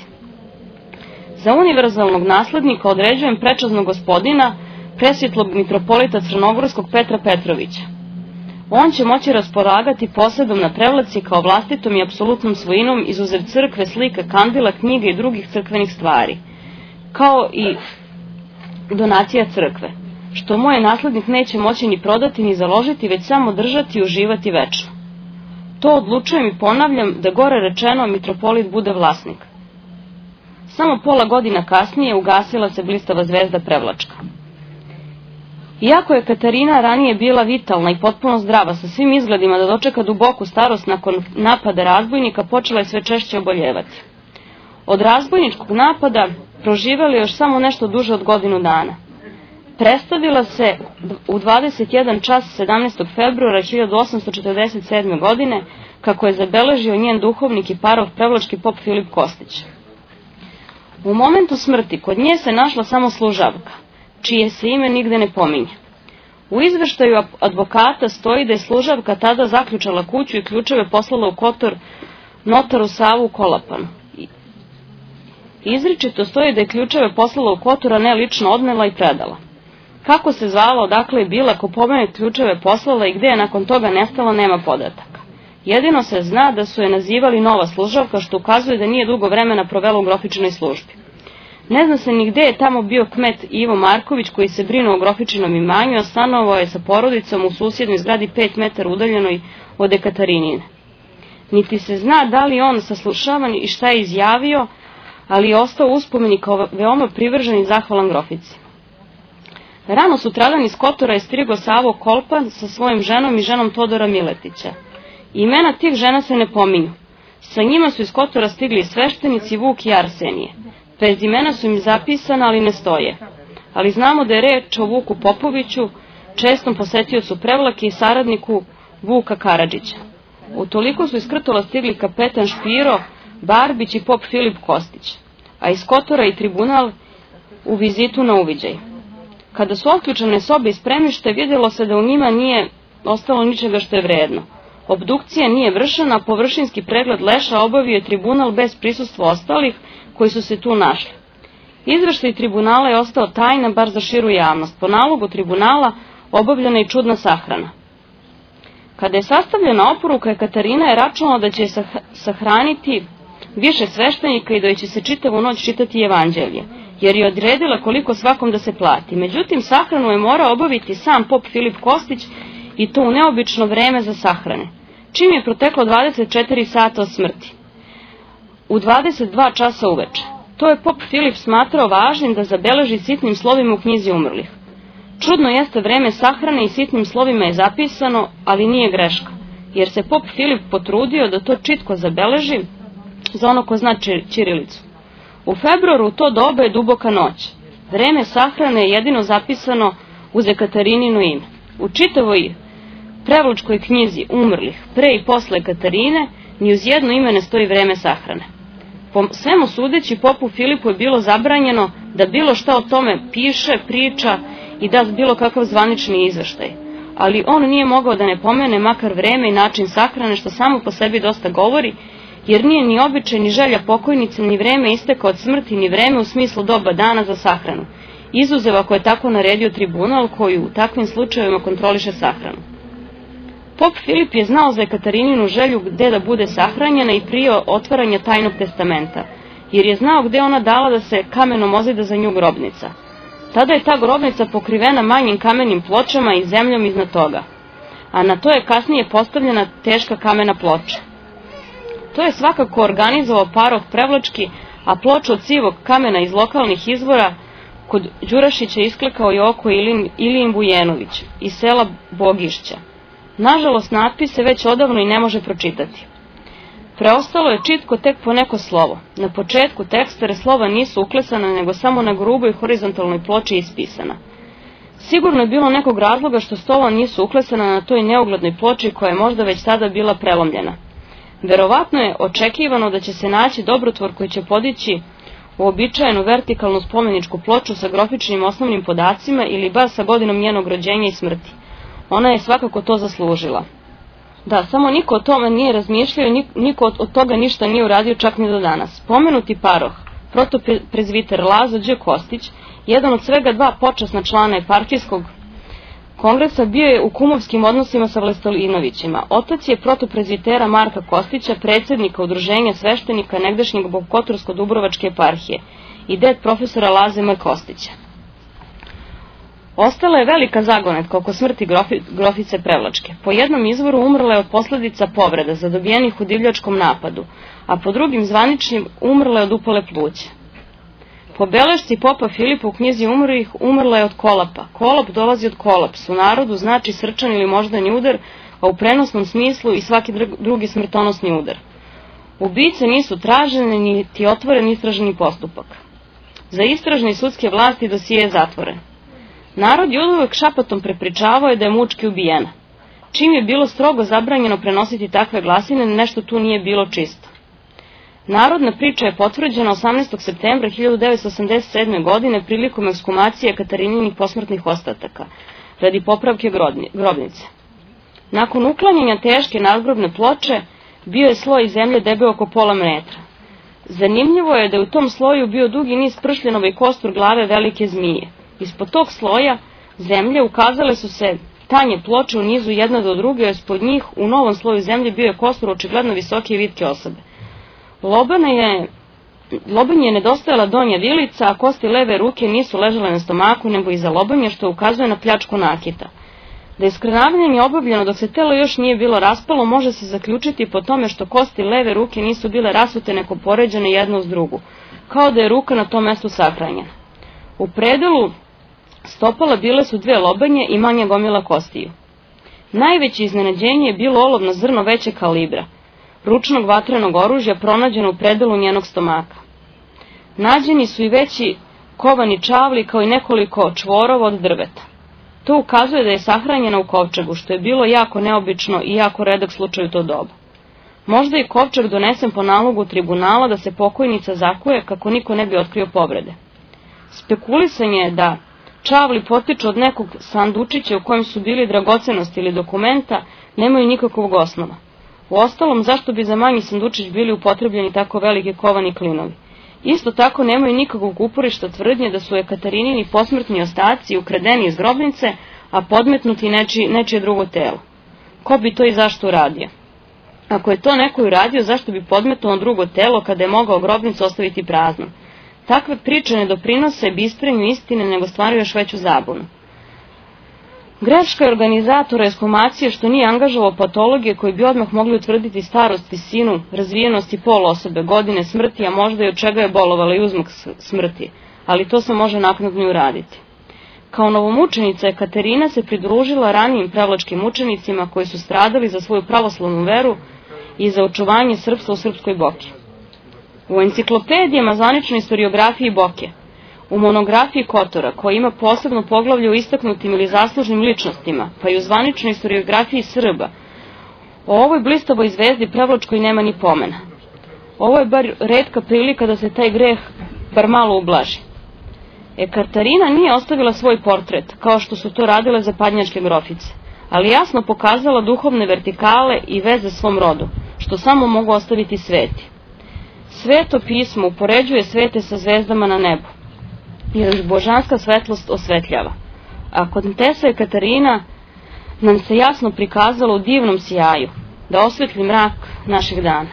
za univerzalnog naslednika određujem prečasnog gospodina, presvjetlog mitropolita Crnogorskog Petra Petrovića. On će moći raspolagati posedom na Prevlaci kao vlastitom i apsolutnom svojinom izuzev crkve, slika, kandila, knjiga i drugih crkvenih stvari, kao i donacija crkve, što moj naslednik neće moći ni prodati ni založiti, već samo držati i uživati večno. To odlučujem i ponavljam da gore rečeno mitropolit bude vlasnik. Samo pola godina kasnije ugasila se blistava zvezda Prevlačka. Iako je Katarina ranije bila vitalna i potpuno zdrava, sa svim izgledima da dočeka duboku starost nakon napada razbojnika, počela je sve češće oboljevati. Od razbojničkog napada proživela je još samo nešto duže od godinu dana. Prestavila se u dvadeset jedan čas sedamnaestog februara hiljadu osamsto četrdeset sedme. godine, kako je zabeležio njen duhovnik i parov prevlački pop Filip Kostić. U momentu smrti kod nje se našla samo služavka, čije se ime nigde ne pominje. U izveštaju advokata stoji da je služavka tada zaključala kuću i ključeve poslala u Kotor notaru Savu Kolapanu. Izričito stoji da je ključeve poslala u Kotor, a ne lično odnela i predala. Kako se zvala, odakle je bila, ko pomene ključeve poslala i gde je nakon toga nestala, nema podataka. Jedino se zna da su je nazivali nova služavka, što ukazuje da nije dugo vremena provela u grofičnoj službi. Ne zna se ni gde je tamo bio kmet Ivo Marković, koji se brinuo o grofičinom imanju, a stanovao je sa porodicom u susjednoj zgradi pet metara udaljenoj od Ekatarinine. Niti se zna da li on saslušavan i šta je izjavio, ali je ostao uspomeni kao veoma privržen i zahvalan grofici. Rano sutradan iz Kotora je stigo Savo Kolpan sa svojim ženom i ženom Todora Miletića. Imena tih žena se ne pominju. Sa njima su iz Kotora stigli sveštenici Vuk i Arsenije. Prezimena su im zapisana, ali ne stoje. Ali znamo da je reč o Vuku Popoviću, čestom posetiocu Prevlake i saradniku Vuka Karadžića. Utoliko su iz Krtola stigli kapetan Špiro Barbić i pop Filip Kostić, a iz Kotora i tribunal u vizitu na uviđaj. Kada su otključane sobe i spremište, vidjelo se da u njima nije ostalo ničega što je vredno. Obdukcija nije vršena, a površinski pregled leša obavio je tribunal bez prisustva ostalih koji su se tu našli. Izveštaj tribunala je ostao tajna, bar za širu javnost. Po nalogu tribunala obavljena je čudna sahrana. Kada je sastavljena oporuka, Katarina je računala da će sahraniti više sveštenika i da će se čitavu noć čitati evanđelje, jer je odredila koliko svakom da se plati. Međutim, sahranu je morao obaviti sam pop Filip Kostić, i to u neobično vreme za sahrane, čim je proteklo dvadeset četiri sata od smrti. U dvadeset dva časa uveče. To je pop Filip smatrao važnim da zabeleži sitnim slovima u knjizi umrlih. Čudno jeste vreme sahrane i sitnim slovima je zapisano, ali nije greška, jer se pop Filip potrudio da to čitko zabeleži, za ono ko zna ćirilicu. U februaru to doba je duboka noć. Vreme sahrane je jedino zapisano uz Ekaterinino ime. U čitavoj Prevlačkoj knjizi umrlih pre i posle Katarine ni uz jedno ime ne stoji vreme sahrane. Po svemu sudeći, popu Filipu je bilo zabranjeno da bilo šta o tome piše, priča i da bilo kakav zvanični izveštaj. Ali on nije mogao da ne pomene makar vreme i način sahrane, što samo po sebi dosta govori, jer nije ni običaj ni želja pokojnice, ni vreme isteka od smrti, ni vreme u smislu doba dana za sahranu, izuzev ako je tako naredio tribunal koji u takvim slučajevima kontroliše sahranu. Pop Filip je znao za Ekatarininu želju gde da bude sahranjena i prije otvaranja tajnog testamenta, jer je znao gde ona dala da se kamenom ozida za nju grobnica. Tada je ta grobnica pokrivena manjim kamenim pločama i zemljom iznad toga, a na to je kasnije postavljena teška kamena ploča. To je svakako organizovao paroh Prevlački, a ploču od sivog kamena iz lokalnih izvora kod Đurašića isklekao je oko Ilijin Vujenović iz sela Bogišća. Nažalost, natpis se već odavno i ne može pročitati. Preostalo je čitko tek po neko slovo. Na početku teksta slova nisu uklesana, nego samo na gruboj horizontalnoj ploči ispisana. Sigurno je bilo nekog razloga što slova nisu uklesana na toj neuglednoj ploči koja je možda već sada bila prelomljena. Verovatno je očekivano da će se naći dobrotvor koji će podići uobičajenu vertikalnu spomeničku ploču sa grofičnim osnovnim podacima ili bar sa godinom njenog rođenja i smrti. Ona je svakako to zaslužila. Da, samo niko o tome nije razmišljao i niko od toga ništa nije uradio čak ni do danas. Pomenuti paroh, protoprezviter Lazo Đ. Kostić, jedan od svega dva počasna člana eparhijskog kongresa, bio je u kumovskim odnosima sa Vlastelinovićima. Otac je protoprezvitera Marka Kostića, predsjednika udruženja sveštenika negdašnjeg Bokotorsko-Dubrovačke eparhije i ded profesora Laze M. Kostića. Ostala je velika zagonetka oko smrti grofice Prevlačke. Po jednom izvoru umrla je od posledica povreda zadobijenih u divljačkom napadu, a po drugim zvaničnim umrla je od upale pluća. Po belešci popa Filipa u knjizi umrlih umrla je od kolapa. Kolap dolazi od kolaps, u narodu znači srčan ili moždani udar, a u prenosnom smislu i svaki drugi smrtonosni udar. Ubice nisu tražene, niti otvoren istražni postupak. Za istražne i sudske vlasti dosije je zatvoren. Narod je uvek šapatom prepričavao je da je mučki ubijena. Čim je bilo strogo zabranjeno prenositi takve glasine, nešto tu nije bilo čisto. Narodna priča je potvrđena osamnaestog septembra hiljadu devetsto osamdeset sedme. godine prilikom ekshumacije Katarininih posmrtnih ostataka, radi popravke grobnice. Nakon uklanjanja teške nadgrobne ploče, bio je sloj zemlje debeo oko pola metra. Zanimljivo je da je u tom sloju bio dugi niz pršljenova i kostur glave velike zmije. Ispod tog sloja zemlje ukazale su se tanje ploče u nizu jedna do druge, a ispod njih u novom sloju zemlje bio je kostur očigledno visoke i vitke osobe. Lobanji je nedostajala donja vilica, a kosti leve ruke nisu ležale na stomaku nego iza lobanje, što ukazuje na pljačku nakita. Da je skrnavljanje obavljeno dok se telo još nije bilo raspalo, može se zaključiti po tome što kosti leve ruke nisu bile rasute nego poređene jedno uz drugu, kao da je ruka na tom mestu sahranjena. U predelu stopala bile su dve lobanje i manja gomila kostiju. Najveće iznenađenje je bilo olovno zrno veće kalibra, ručnog vatrenog oružja pronađeno u predelu njenog stomaka. Nađeni su i veći kovani čavli kao i nekoliko čvorova od drveta. To ukazuje da je sahranjena u kovčegu, što je bilo jako neobično i jako redak slučaj u to doba. Možda je kovčeg donesen po nalogu tribunala da se pokojnica zakuje kako niko ne bi otkrio povrede. Spekulisanje je da čavli potiču od nekog sandučića u kojem su bili dragocenosti ili dokumenta, nemaju nikakvog osnova. Uostalom, zašto bi za manji sandučić bili upotrebljeni tako veliki kovani klinovi? Isto tako nemaju nikakvog uporišta tvrdnje da su Ekatarinini posmrtni ostaci ukradeni iz grobnice, a podmetnuti neči, nečije drugo telo. Ko bi to i zašto uradio? Ako je to neko uradio, zašto bi podmetnuo drugo telo kada je mogao grobnicu ostaviti praznom? Takve priče ne doprinose bisprenju istine, nego stvaraju još veću zabunu. Greška je organizatora ekshumacije što nije angažovao patologije koji bi odmah mogli utvrditi starost, visinu, razvijenost i pol osobe, godine smrti, a možda i od čega je bolovala i uzmak smrti, ali to se može naknadno uraditi. Kao novomučenica Ekaterina se pridružila ranijim prevlačkim mučenicima koji su stradali za svoju pravoslavnu veru i za očuvanje srpstva u Srpskoj Boki. U enciklopedijama zvaničnoj istoriografiji Boke, u monografiji Kotora, koja ima posebno poglavlje o istaknutim ili zaslužnim ličnostima, pa i u zvaničnoj istoriografiji Srba, o ovoj blistavoj zvezdi Prevlačkoj nema ni pomena. Ovo je bar retka prilika da se taj greh bar malo ublaži. Ekaterina nije ostavila svoj portret, kao što su to radile zapadnjačke grofice, ali jasno pokazala duhovne vertikale i veze svom rodu, što samo mogu ostaviti sveti. Sveto pismo upoređuje svete sa zvezdama na nebu, jer ih božanska svetlost osvetljava. A kontesa Ekaterina nam se jasno prikazala u divnom sjaju, da osvetli mrak našeg dana.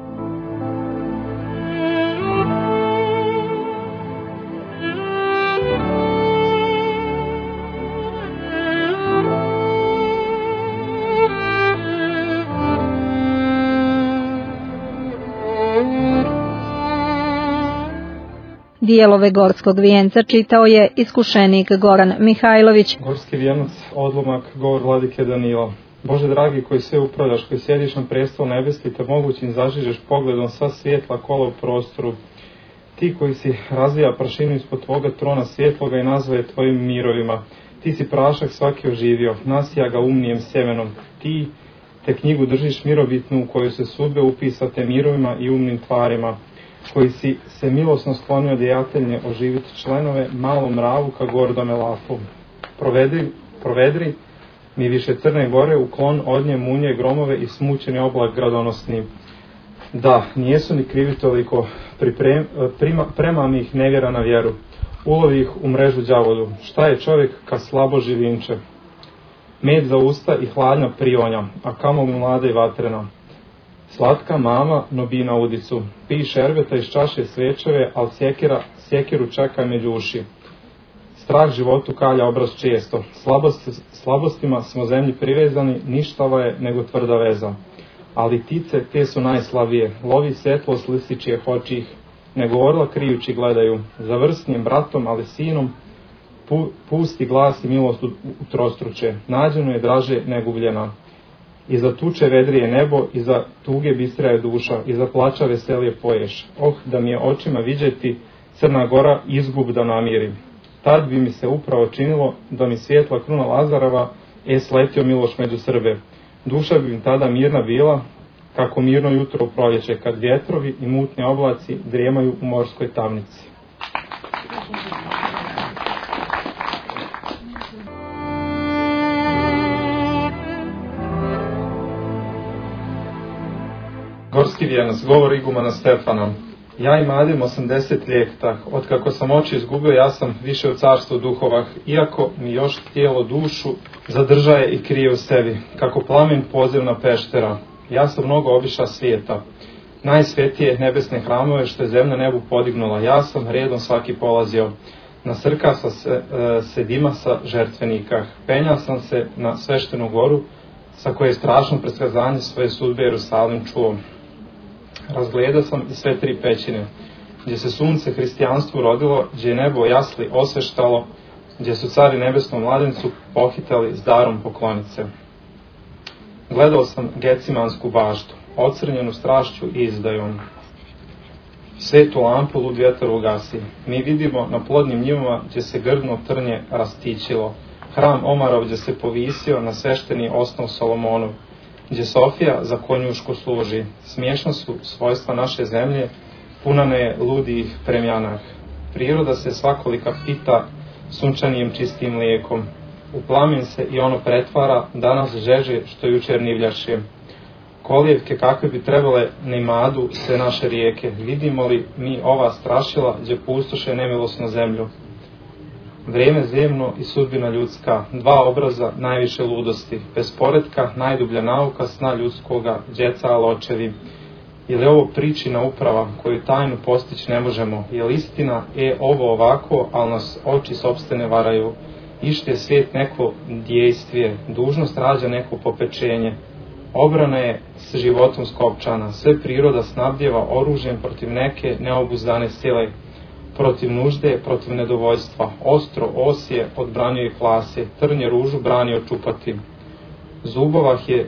Dijelove Gorskog vijenca čitao je iskušenik Goran Mihajlović. Gorski vijenac, odlomak, govor vladike Danila. Bože dragi, koji sve upravljaš, koji sjediš na prestolu nebesni, te mogućim zažižeš pogledom sva svijetla kola u prostoru. Ti koji si razvija prašinu ispod tvoga trona svjetloga i nazvaje tvojim mirovima. Ti si prašak svaki oživio, nasija ga umnijem sjemenom. Ti te knjigu držiš mirobitnu u kojoj se sudbe upisate mirovima i umnim tvarima, koji si se milosno sklonio dejateljne oživiti členove, malom mravu ka gordome lapu. Provedri, provedri mi više Crne Gore, uklon od nje munje gromove i smućeni oblak gradonosni. Da, nijesu ni krivi toliko, priprem, prima, prema mi ih nevjera na vjeru, ulovi ih u mrežu đavolu. Šta je čovjek ka slabo živinče? Med za usta i hladnja prionja, a kamo mlada i vatrena. Slatka mama nobi na udicu, pij šerbeta iz čaše svečeve, al sjekira, sjekiru čeka među uši. Strah životu kalja obraz često, slabosti, slabostima smo zemlji privezani, ništava je nego tvrda veza. Ali tice te su najslavije, lovi svjetlost lisičije hoćih, nego orla krijući gledaju, za vrsnim bratom, ali sinom, pu, pusti glas i milost utrostruče, nađeno je draže negubljena. Iza tuče vedrije nebo, iza tuge bistra je duša, iza plaća veselije poješ. Oh, da mi je očima viđeti Crna Gora izgub da namiri. Tad bi mi se upravo činilo da mi svjetla kruna Lazareva je sletio Miloš među Srbe. Duša bi mi tada mirna bila, kako mirno jutro u proljeće, kad vjetrovi i mutni oblaci drijemaju u morskoj tamnici. Gorski vijenac, govor igumana Stefana. Ja imadim osamdeset ljektah, otkako sam oči izgubio, ja sam više u carstvu duhovah, iako mi još tijelo dušu zadržaje i krije u sebi, kako plamen pozivna peštera. Ja sam mnogo obiša svijeta, najsvetije nebesne hramove što je zemlja nebu podignula, ja sam redom svaki polazio. Na srka sa se, e, sedima sa žrtvenikah, penja sam se na sveštenu goru, sa koje je strašno predskazanje svoje sudbe Jerusalim čuo. Razgleda sam i sve tri pećine, gdje se sunce hristijanstvu rodilo, gdje je nebo jasli osveštalo, gdje su cari nebesnom mladencu pohitali s darom poklonice. Gledao sam Gecimansku baštu, ocrnjenu strašću i izdajom. Svetu lampu lud vjetar ugasi. Mi vidimo na plodnim njivama gdje se grdno trnje rastićilo. Hram Omarov gdje se povisio na svešteni osnov Solomonov, gdje Sofija za konjuško služi. Smiješna su svojstva naše zemlje, punane je ludih premjanah. Priroda se svakolika pita sunčanijim čistim mlijekom. U plamen se i ono pretvara, danas žeže što jučer nivljaše. Kolijevke kakve bi trebale na imadu sve naše rijeke. Vidimo li mi ova strašila gdje pustoše nemilosno zemlju? Vrijeme zemno i sudbina ljudska, dva obraza najviše ludosti, bez poretka najdublja nauka sna ljudskoga, djeca ločevi. Je li ovo pričina uprava koju tajnu postići ne možemo? Je li istina, e ovo ovako, ali nas oči sopstvene varaju? Ište je svijet neko djejstvije, dužnost rađa neko popečenje. Obrana je s životom skopčana, sve priroda snabdjeva oružjem protiv neke neobuzdane sile, protiv nužde, protiv nedovoljstva, ostro osje odbranjuje klase, trnje ružu brani očupati. Zubovah je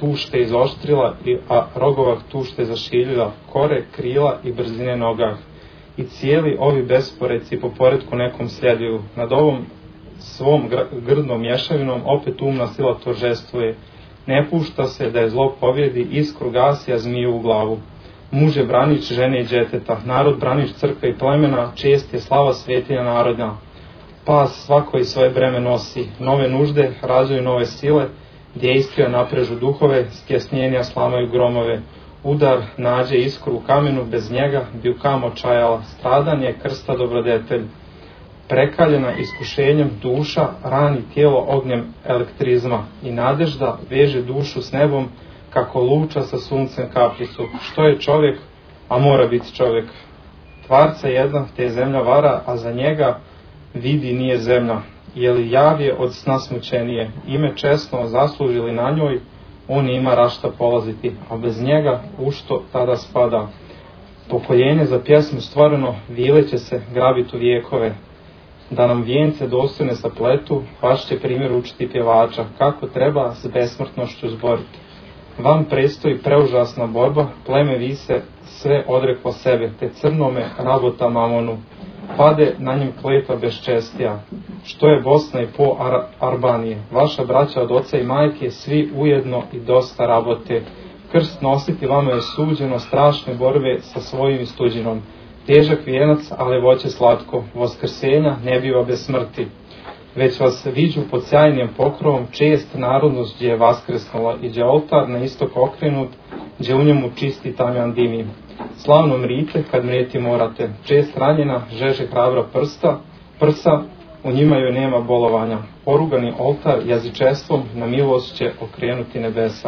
tušte izoštrila, a rogovah tušte zašiljila, kore, krila i brzine nogah. I cijeli ovi besporedci po poredku nekom sljeduju. Nad ovom svom grdnom mješavinom opet umna sila торжествuje. Ne pušta se da je zlo pobjedi, iskru gasi, a zmiju u glavu. Muže branič žene i džeteta, narod branič crkve i plemena, čest je slava svetinja narodna. Pas svako i svoje breme nosi, nove nužde rađaju nove sile, dejstvija naprežu duhove, skjesnjenja slamaju gromove. Udar nađe iskru u kamenu, bez njega bi u kam očajala, stradanje krsta dobrodetelj. Prekaljena iskušenjem duša rani tijelo ognjem elektrizma i nadežda veže dušu s nebom kako luča sa suncem kapljicu. Što je čovjek, a mora biti čovjek. Tvarca jedna te zemlja vara, a za njega vidi nije zemlja. Je li javje od sna smućenije, ime česno zaslužili na njoj, on ima rašta polaziti, a bez njega u što tada spada. Pokoljenje za pjesmu stvoreno vileće se grabit u vijekove. Da nam vijence dostojne sapletu, vaš će primjer učiti pjevača, kako treba s besmrtnošću zboriti. Vam predstoji preužasna borba, pleme vise sve odreklo sebe, te crnome rabota mamonu. Pade na njim kleta beščestija. Što je Bosna i po Ar- Arbanije, vaša braća od oca i majke, svi ujedno i dosta rabote. Krst nositi vama je suđeno, strašne borbe sa svojim istuđinom. Težak vijenac, ali voće slatko, voskrsenja ne biva bez smrti. Već vas viđu pod sjajnim pokrovom, čest narodnost gdje je vaskresnula i gdje oltar na istok okrenut, gdje u njemu čisti tamjan dimi. Slavno mrite kad mrijeti morate, čest ranjena, žeže hrabra prsta, prsa, u njima joj nema bolovanja. Porugani oltar jazičestvom na milost će okrenuti nebesa.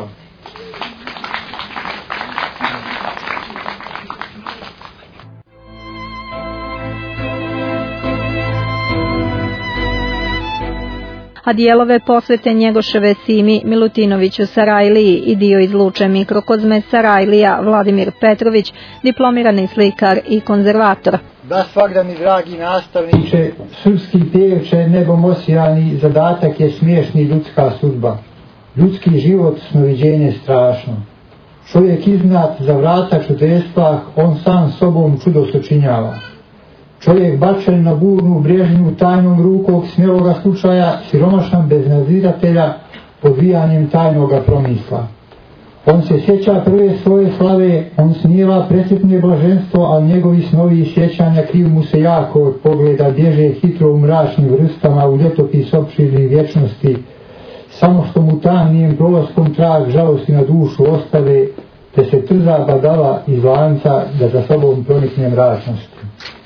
A dijelove posvete Njegoševe Simi Milutinoviću Sarajliji i dio iz Luče Mikrokozme Sarajlija Vladimir Petrović, diplomirani slikar i konzervator. Da svakda mi dragi nastavniče, srpski pjevče nebom osijani, zadatak je smiješni ljudska sudba. Ljudski život snoviđenje strašno. Čovjek iznad za vrata čudestva, on sam sobom čudo sočinjava. Čovjek bačen na burnu brježinu tajnom rukog smjeloga slučaja, siromašan bez naziratelja, podvijanjem tajnoga promisla. On se sjeća prve svoje slave, on snijeva presretne blaženstvo, ali njegovi snovi i sjećanja kriju mu se jako od pogleda, bježe hitro u mračnim vrstama u ljetopis opširnih vječnosti, samo što mu tamnijem prolaskom trag žalosti na dušu ostave, te se trza badava iz lanca da za sobom pronikne mračnosti.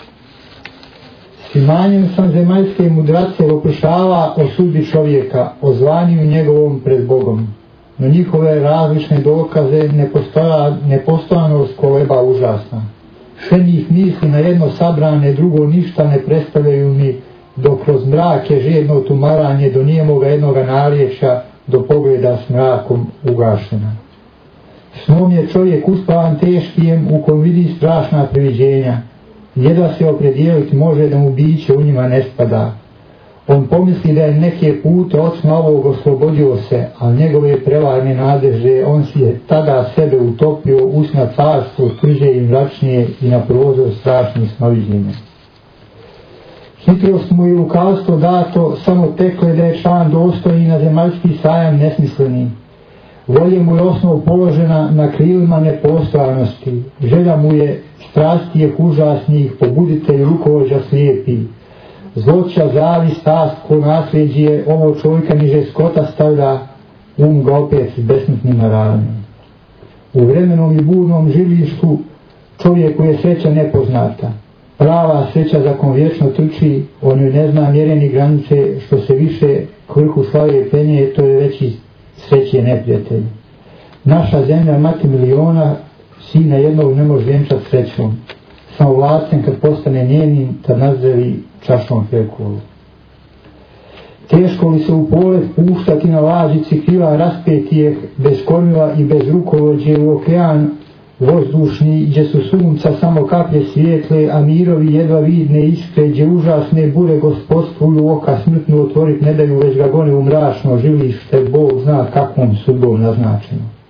Simanjem sam zemaljske mudrace opušava o sudbi čovjeka, o zvanju njegovom pred Bogom. No njihove različne dokaze nepostojanost koleba užasna. Sve njih misli na jedno sabrane, drugo ništa ne predstavljaju mi, dok kroz mrak je žedno tumaranje do nijemoga jednoga narječja, do pogleda s mrakom ugašena. Snom je čovjek uspavan teškijem u kom vidi strašna priviđenja. Jedva se opredijeliti može da mu biće u njima ne spada. On pomisli da je neke pute od sna ovog oslobodio se, a njegove prevarne nadeže on si je tada sebe utopio usna carstvo tvrđe i mračnije i na prozor strašnih snoviđenja. Hitrost mu i lukavstvo dato samo tekle da je član dostojni na zemaljski sajam nesmisleni. Volje mu je osnov položena na krilima nepostojanosti. Želja mu je strastijeh užasnih, pobuditelj rukovođa slijepi. Zloća, zavi, stast, ko nasljeđije, ovo čovjeka niže skota stavlja, um ga opet s besmrtnim naravnim. U vremenom i burnom žilištu čovjeku je sreća nepoznata. Prava sreća za kom vječno trči, on joj ne zna mjereni granice, što se više k vrhu slave penje, to je veći sreće neprijatelj. Naša zemlja mati miliona, sina jednog ne može vjenčat srećom. Samo vlasten kad postane njenim, tad nazdravi čašom fekulu. Teško li se u polet puštati na lažici krila raspetijeh, bez kormila i bez rukovođe u okean vozdušni, gdje su sunca samo kaplje svijetle, a mirovi jedva vidne iskre, gdje užasne bure gospodstvuju, oka smrtno otvorit ne daju, već ga gone u mračno žilište, Bog zna kakvom sudbom naznačeno.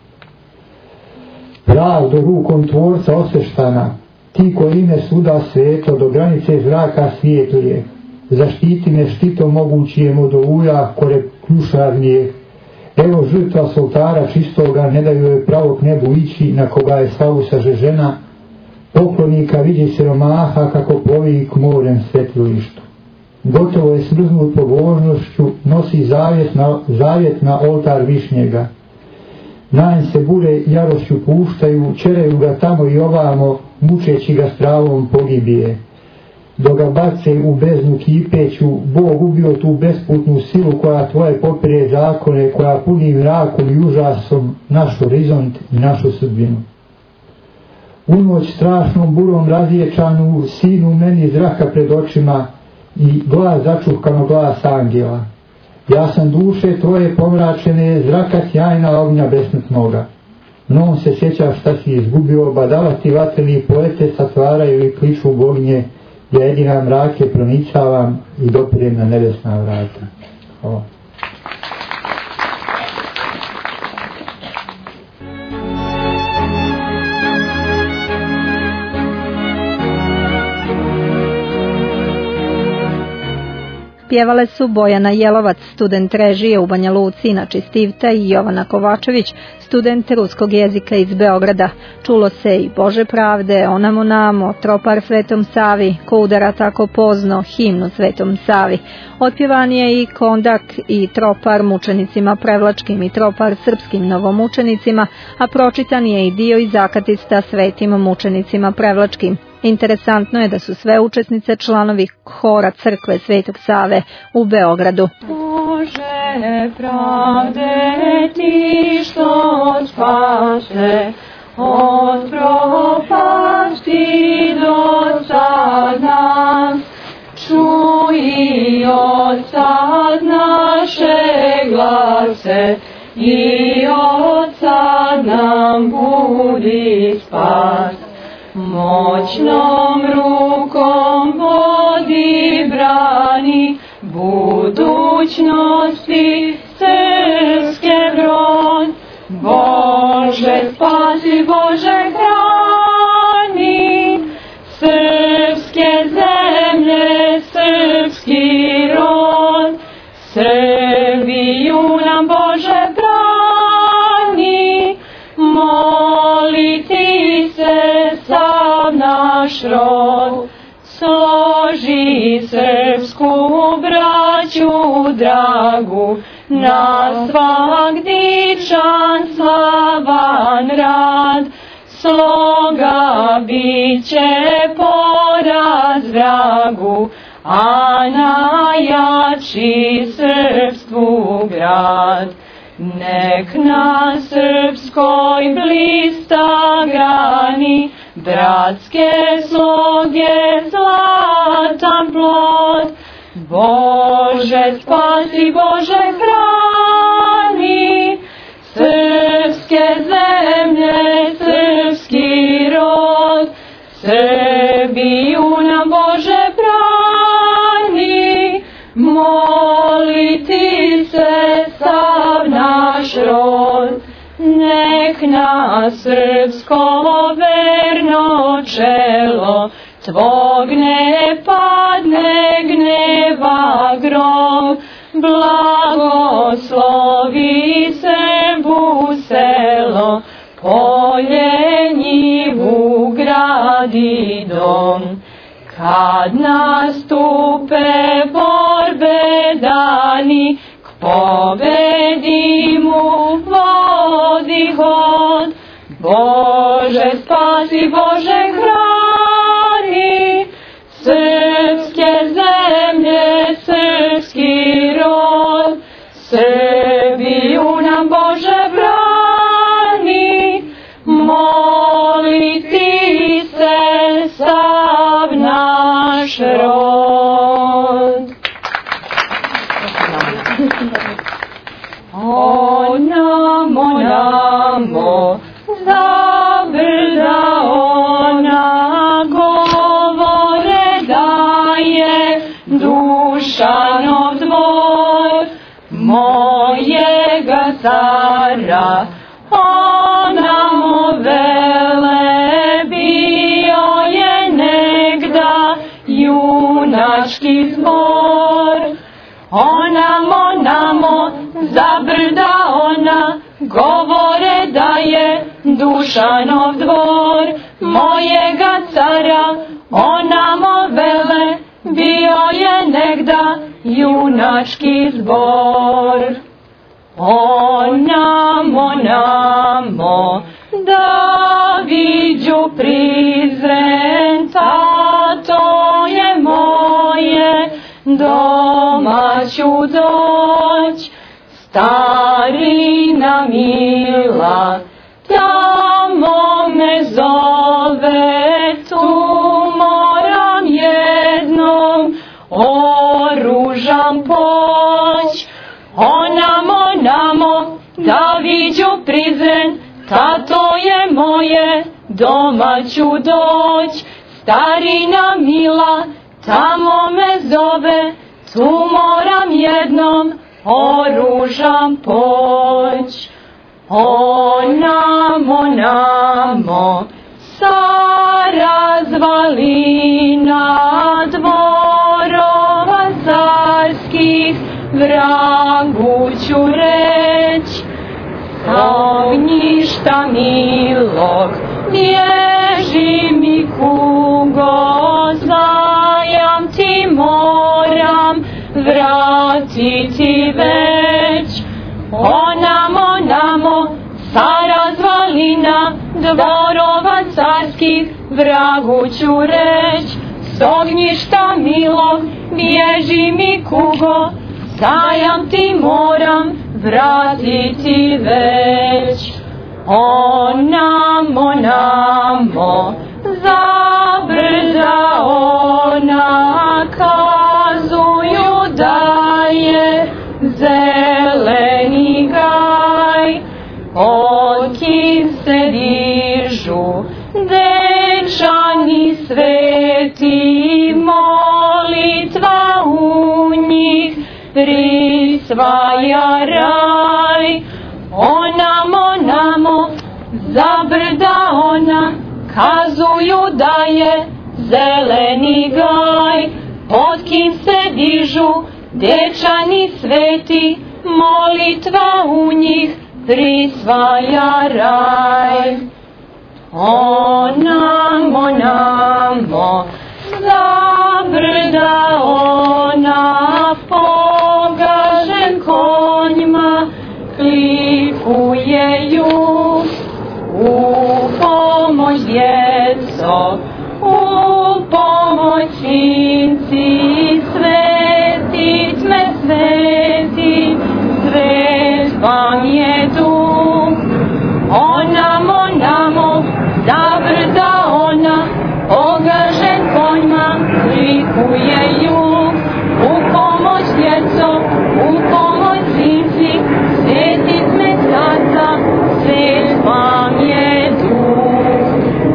Pravdo rukom Tvorca osveštana, ti koji ime suda sveto do granice zraka svijetlije, zaštiti me štitom mogućijem od oluja kore kljušarnije. Evo žrtva s oltara čistoga, ne daju joj pravo k nebu ići, na koga je slavu sažežena, poklonika vidi siromaha kako plovi k morem svetilištu. Gotovo je smrznut pobožnošću, nosi zavjet na, zavjet na oltar višnjega. Nanj se bure jarošću puštaju, čeraju ga tamo i ovamo, mučeći ga stravom pogibije. Dok ga bace u beznu kipeću, Bog ubio tu besputnu silu koja tvoje popire zakone, koja puni mrakom i užasom naš horizont i našu sudbinu. U noć strašnom burom razječanu, sinu meni zraka pred očima i glas začuhkano glas angela. Ja sam duše tvoje pomračene, zraka sjajna ognja besmrtnoga. No se sjećaš šta si izgubio, badala ti vatreni poete satvaraju i kliču boginje, ja jedina mrake pronicavam i dopirem na nebesna vrata. Hvala. Pjevale su Bojana Jelovac, student režije u Banja Luci, inače iz Tivta, i Jovana Kovačević, student ruskog jezika iz Beograda. Čulo se i Bože pravde, Onamo namo, Tropar Svetom Savi, Ko udara tako pozno, himnu Svetom Savi. Otpjevan je i kondak i tropar mučenicima prevlačkim i tropar srpskim novomučenicima, a pročitan je i dio iz akatista svetim mučenicima prevlačkim. Interesantno je da su sve učesnice članovi hora crkve Svetog Save u Beogradu. Bože pravde, ti što spaše od propasti do sad nas, čuj od sad naše glase i od sad nam budi spas. Moćnom rukom vodi brani budućnosti srpske brod. Bože spasi, Bože hrani srpske zemlje, srpski rod. Srbiju nam Bože brani, moliti se sav naš rod. Složi srpsku braću dragu, na svak dičan slavan rad. Sloga biće poraz vragu, a najjači srpstvu grad. Nek na srpskoj blista grani, bratske sloge zlatan plod. Bože spasi, Bože hrani srpske zemlje, srpski rod. Srbiju nam Bože brani, moliti se sav naš rod. Nek na srpsko verno čelo tvog ne padne gneva grom. Blagoslovi Srbu selo, polje njivu gradi dom. Kad nastupe borbe dani, k pobedi mu vodi hod. Bože spasi, Bože hrani srpske zemlje, srpski rod. Srbiju nam Bože brani, moliti se sav naš rod. O namo, namo, za brda ona govore daje, Dušanov dvor mojega cara. O namo, onamo vele, bio je negda junački zbor. Onamo, namo, za brda ona, govore da je Dušanov dvor. Mojega cara, onamo vele, bio je negda junački zbor. Onamo, namo, da viđu prizren, tato je moje, doma ću doć. Starina mila, tamo me zove, tu moram jednom oružam poć. Onamo, namo, da viđu prizren, tato je moje, doma ću doć. Starina mila, tamo me zove, tu moram jednom oružam poć. Onamo, namo, sa razvalina dvorova carskih, vragu ću reć. Sa ognjišta milog, bježi mi kugo, zajam ti moram vratiti već. Onamo, namo, sa razvalina dvorova carskih, vragu ću reć. S ognjišta milog, bježi mi kugo, zajam ti moram vratiti već. Onamo, namo, za brda ona, kazuju da je zeleni gaj. Oki se dižu dečani sveti, molitva u njih prisvaja raj. Onamo, namo, za brda ona, kazuju da je zeleni gaj. Pod kim se dižu dečani sveti, molitva u njih prisvaja raj. Onamo, namo, za brda ona, pogažen konjima, klikuje ju. U pomoć djeco, u pomoć sinci, svetit me sveti, svet vam je duh. Onamo, namo, za brda ona, pogažen konjima, klikuje ju. U pomoć djeco, u pomoć sinci, svetit me tata, svet vam je duh.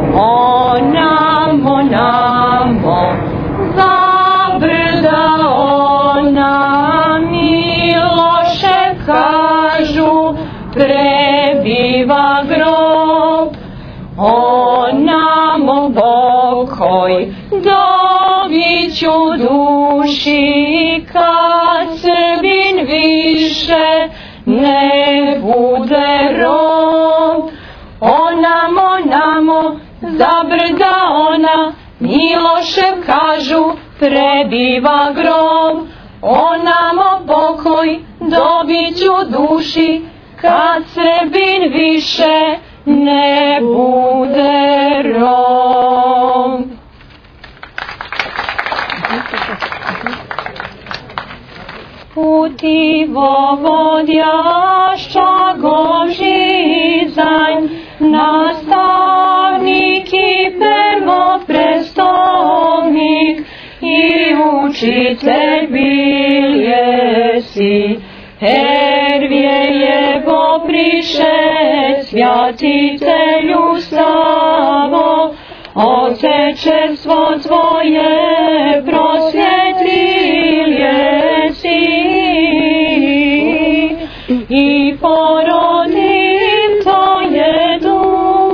Onamo, namo, za brda ona, Miloše kažu, prebiva grob. Onamo, pokoj dobiću duši, kad Srbin više ne bude rob. Onamo, namo, za brda ona, Milošev kažu, prebiva grob. Onamo, pokoj dobiću duši, kad Srbin više ne bude rob. Putivo vodjašća Gožizanj, nastavnik i prvoprestovnik i učitelj bil jesi. Hervjejevo priše, svjatitelju Savo, Otečerstvo tvoje prosvjetlil jesi. I porodil to je duh.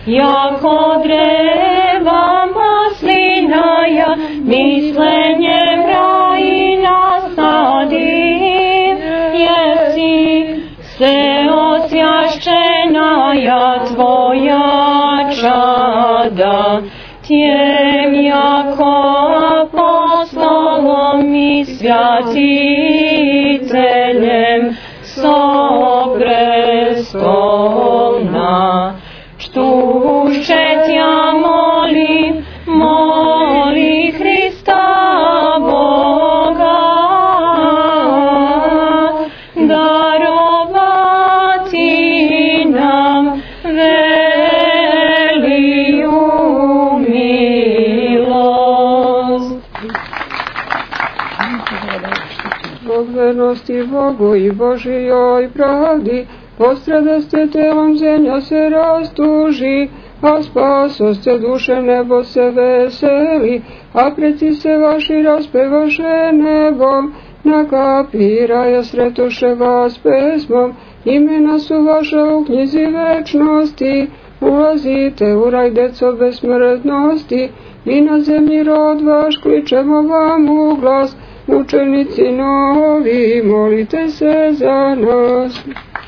jako dreva maslinaja, mislenjem rajina sadim, jesi se osjašćenaja tvoja čada, tjem jako apostolom i svjatiteljem soprestolna. Čtuše tja molim, moli Hrista Boga, darovati nam veliju milost. Zbog vernosti Bogu i Božijoj pravdi, postradaste telom, zemlja se rastuži, a spasoste duše, nebo se veseli, a preci se vaši raspevaše nebom, na kapi raja sretuše vas pesmom, imena su vaša u knjizi večnosti, ulazite u raj, deco besmrtnosti, mi na zemlji rod vaš kličemo vam u glas, učenici novi, molite se za nas.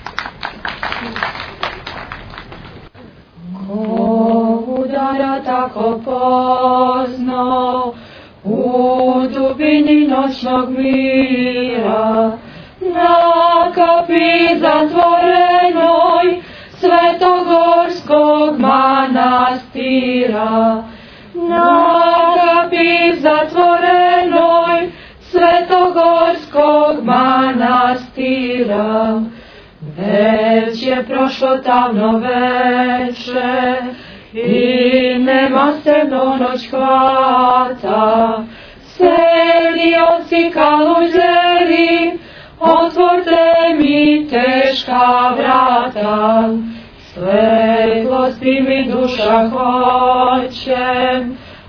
Ko udara tako pozno u dubini noćnog mira, na kapi zatvorenoj Svetogorskog manastira, na kapi zatvorenoj Svetogorskog manastira. Već je prošlo tamno veče i nema se do noć hvata. Sredioci kaluđeri, otvorte mi teška vrata. Svetlosti mi duša hoće,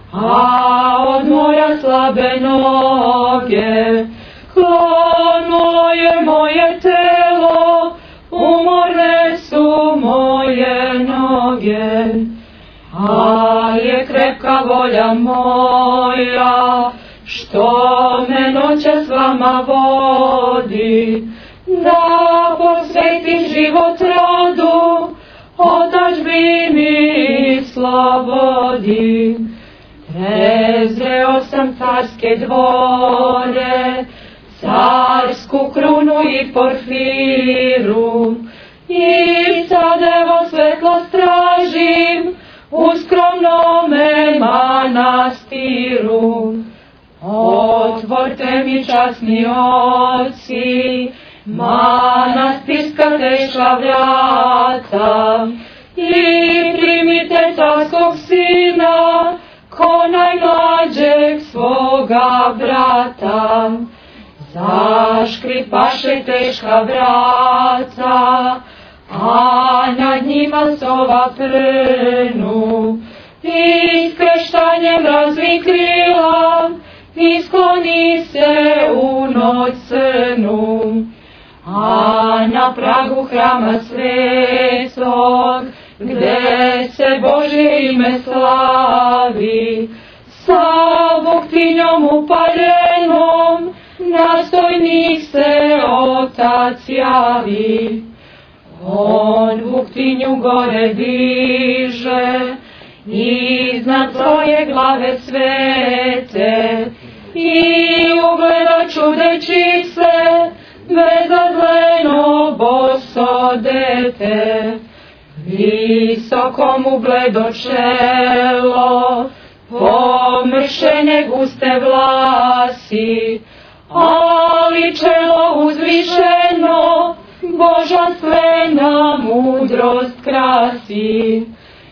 a od mora slabe noge. Hladno je moje telo, umorne su moje noge, ali je krepka volja moja, što me noća s vama vodi, da posvetim život radu, otadžbini i slobodi. Prezreo sam carske dvore, carsku krunu i porfiru, i sad evo svetlost tražim u skromnome manastiru. Otvorte mi, časni oci, manastirska teška vrata i primite carskog sina ko najmlađeg svoga brata. Zaškripaše teška vrata, a nad njima sova prnu, i skreštanjem razvih krila iskloni se u noć crnu. A na pragu hrama svetog, gde se Božje ime slavi, sa buktinjom upaljenom nastojnik se Otac javi. On buktinju gore diže, iznad svoje glave svete, i ugleda čudeći se bezazleno boso dete. Visoko mu bledo čelo, pomršene guste vlasi, ali čelo uzvišeno božanstvena mudrost krasi.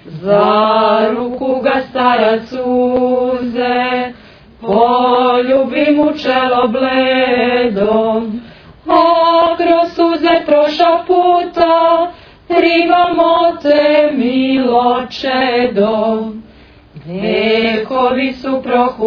Za ruku ga starac uze, poljubi mu čelo bledo, a kroz suze proša puta primamo te, milo čedo. Vekovi su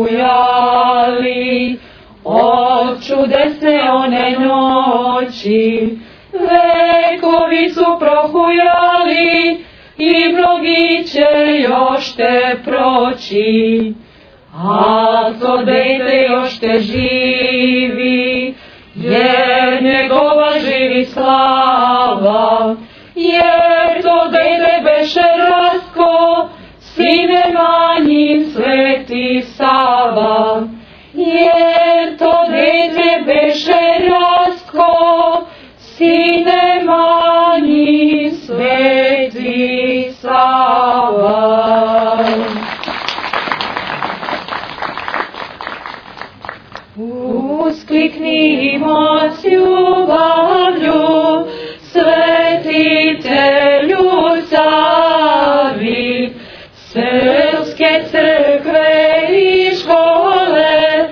prohujali, odčude se one noći. Vekovi su prohujali, i mnogi će još te proći. A to dete još te živi, jer njegova živi slava, jer to dete beše Rastko, sine manjin Sveti Sava, jer to dete beše Rastko, sine manjin Sveti Sava. Uskliknimo s ljubavlju, Svetitelju Savi, srpske crkve i škole,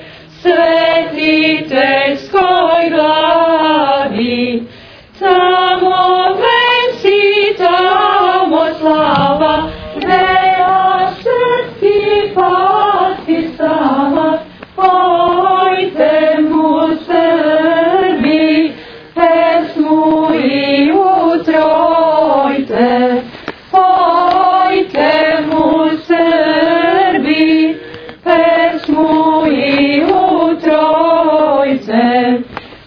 svetiteljskoj glavi. Tamo venci, tamo slava, vera srpski pasti sama. Pojte mu Srbi, pesmu i utrojte. Pojte mu Srbi, pesmu i utrojte.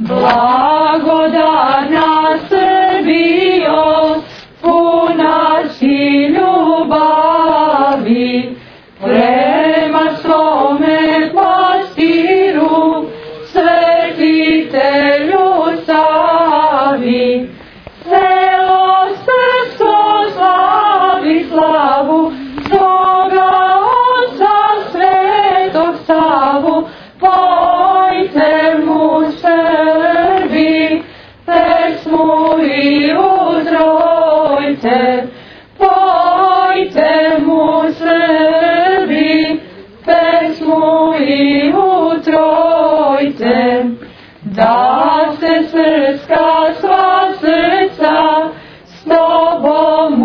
Blagodarna Srbijo, puna si ljubavi, prema svome pastiru, Svetitelju Savi. Celo srpstvo slavi slavu, svoga Oca Svetog Savu. Pojte mu Srbi, pesmu i utrojte. Pojte mu Srbi, pesmu i utrojte. Da se srpska sva srca s tobom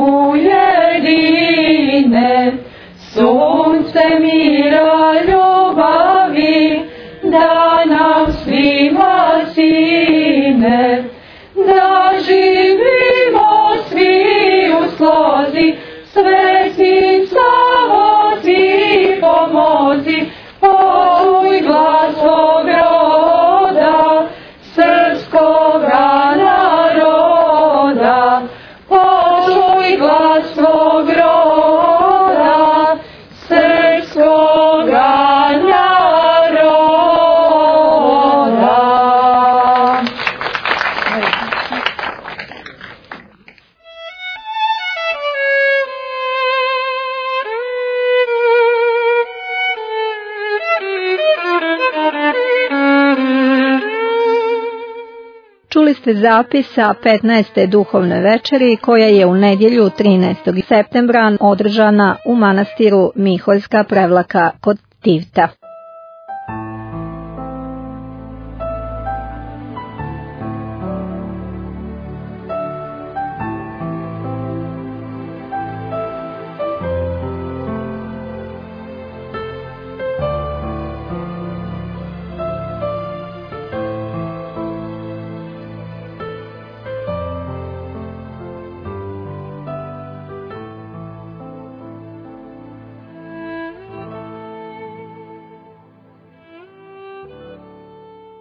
ujedine, sunce mira ljubavi da nam svima sine, da živimo svi u slozi, Sveti Savo ti pomozi. Počuj glas svog roda, srpskoga naroda. Počuj glas svog roda, srpskoga naroda. Čuli ste zapis sa petnaeste duhovne večeri koja je u nedjelju trinaestog septembra održana u manastiru Miholjska Prevlaka kod Tivta.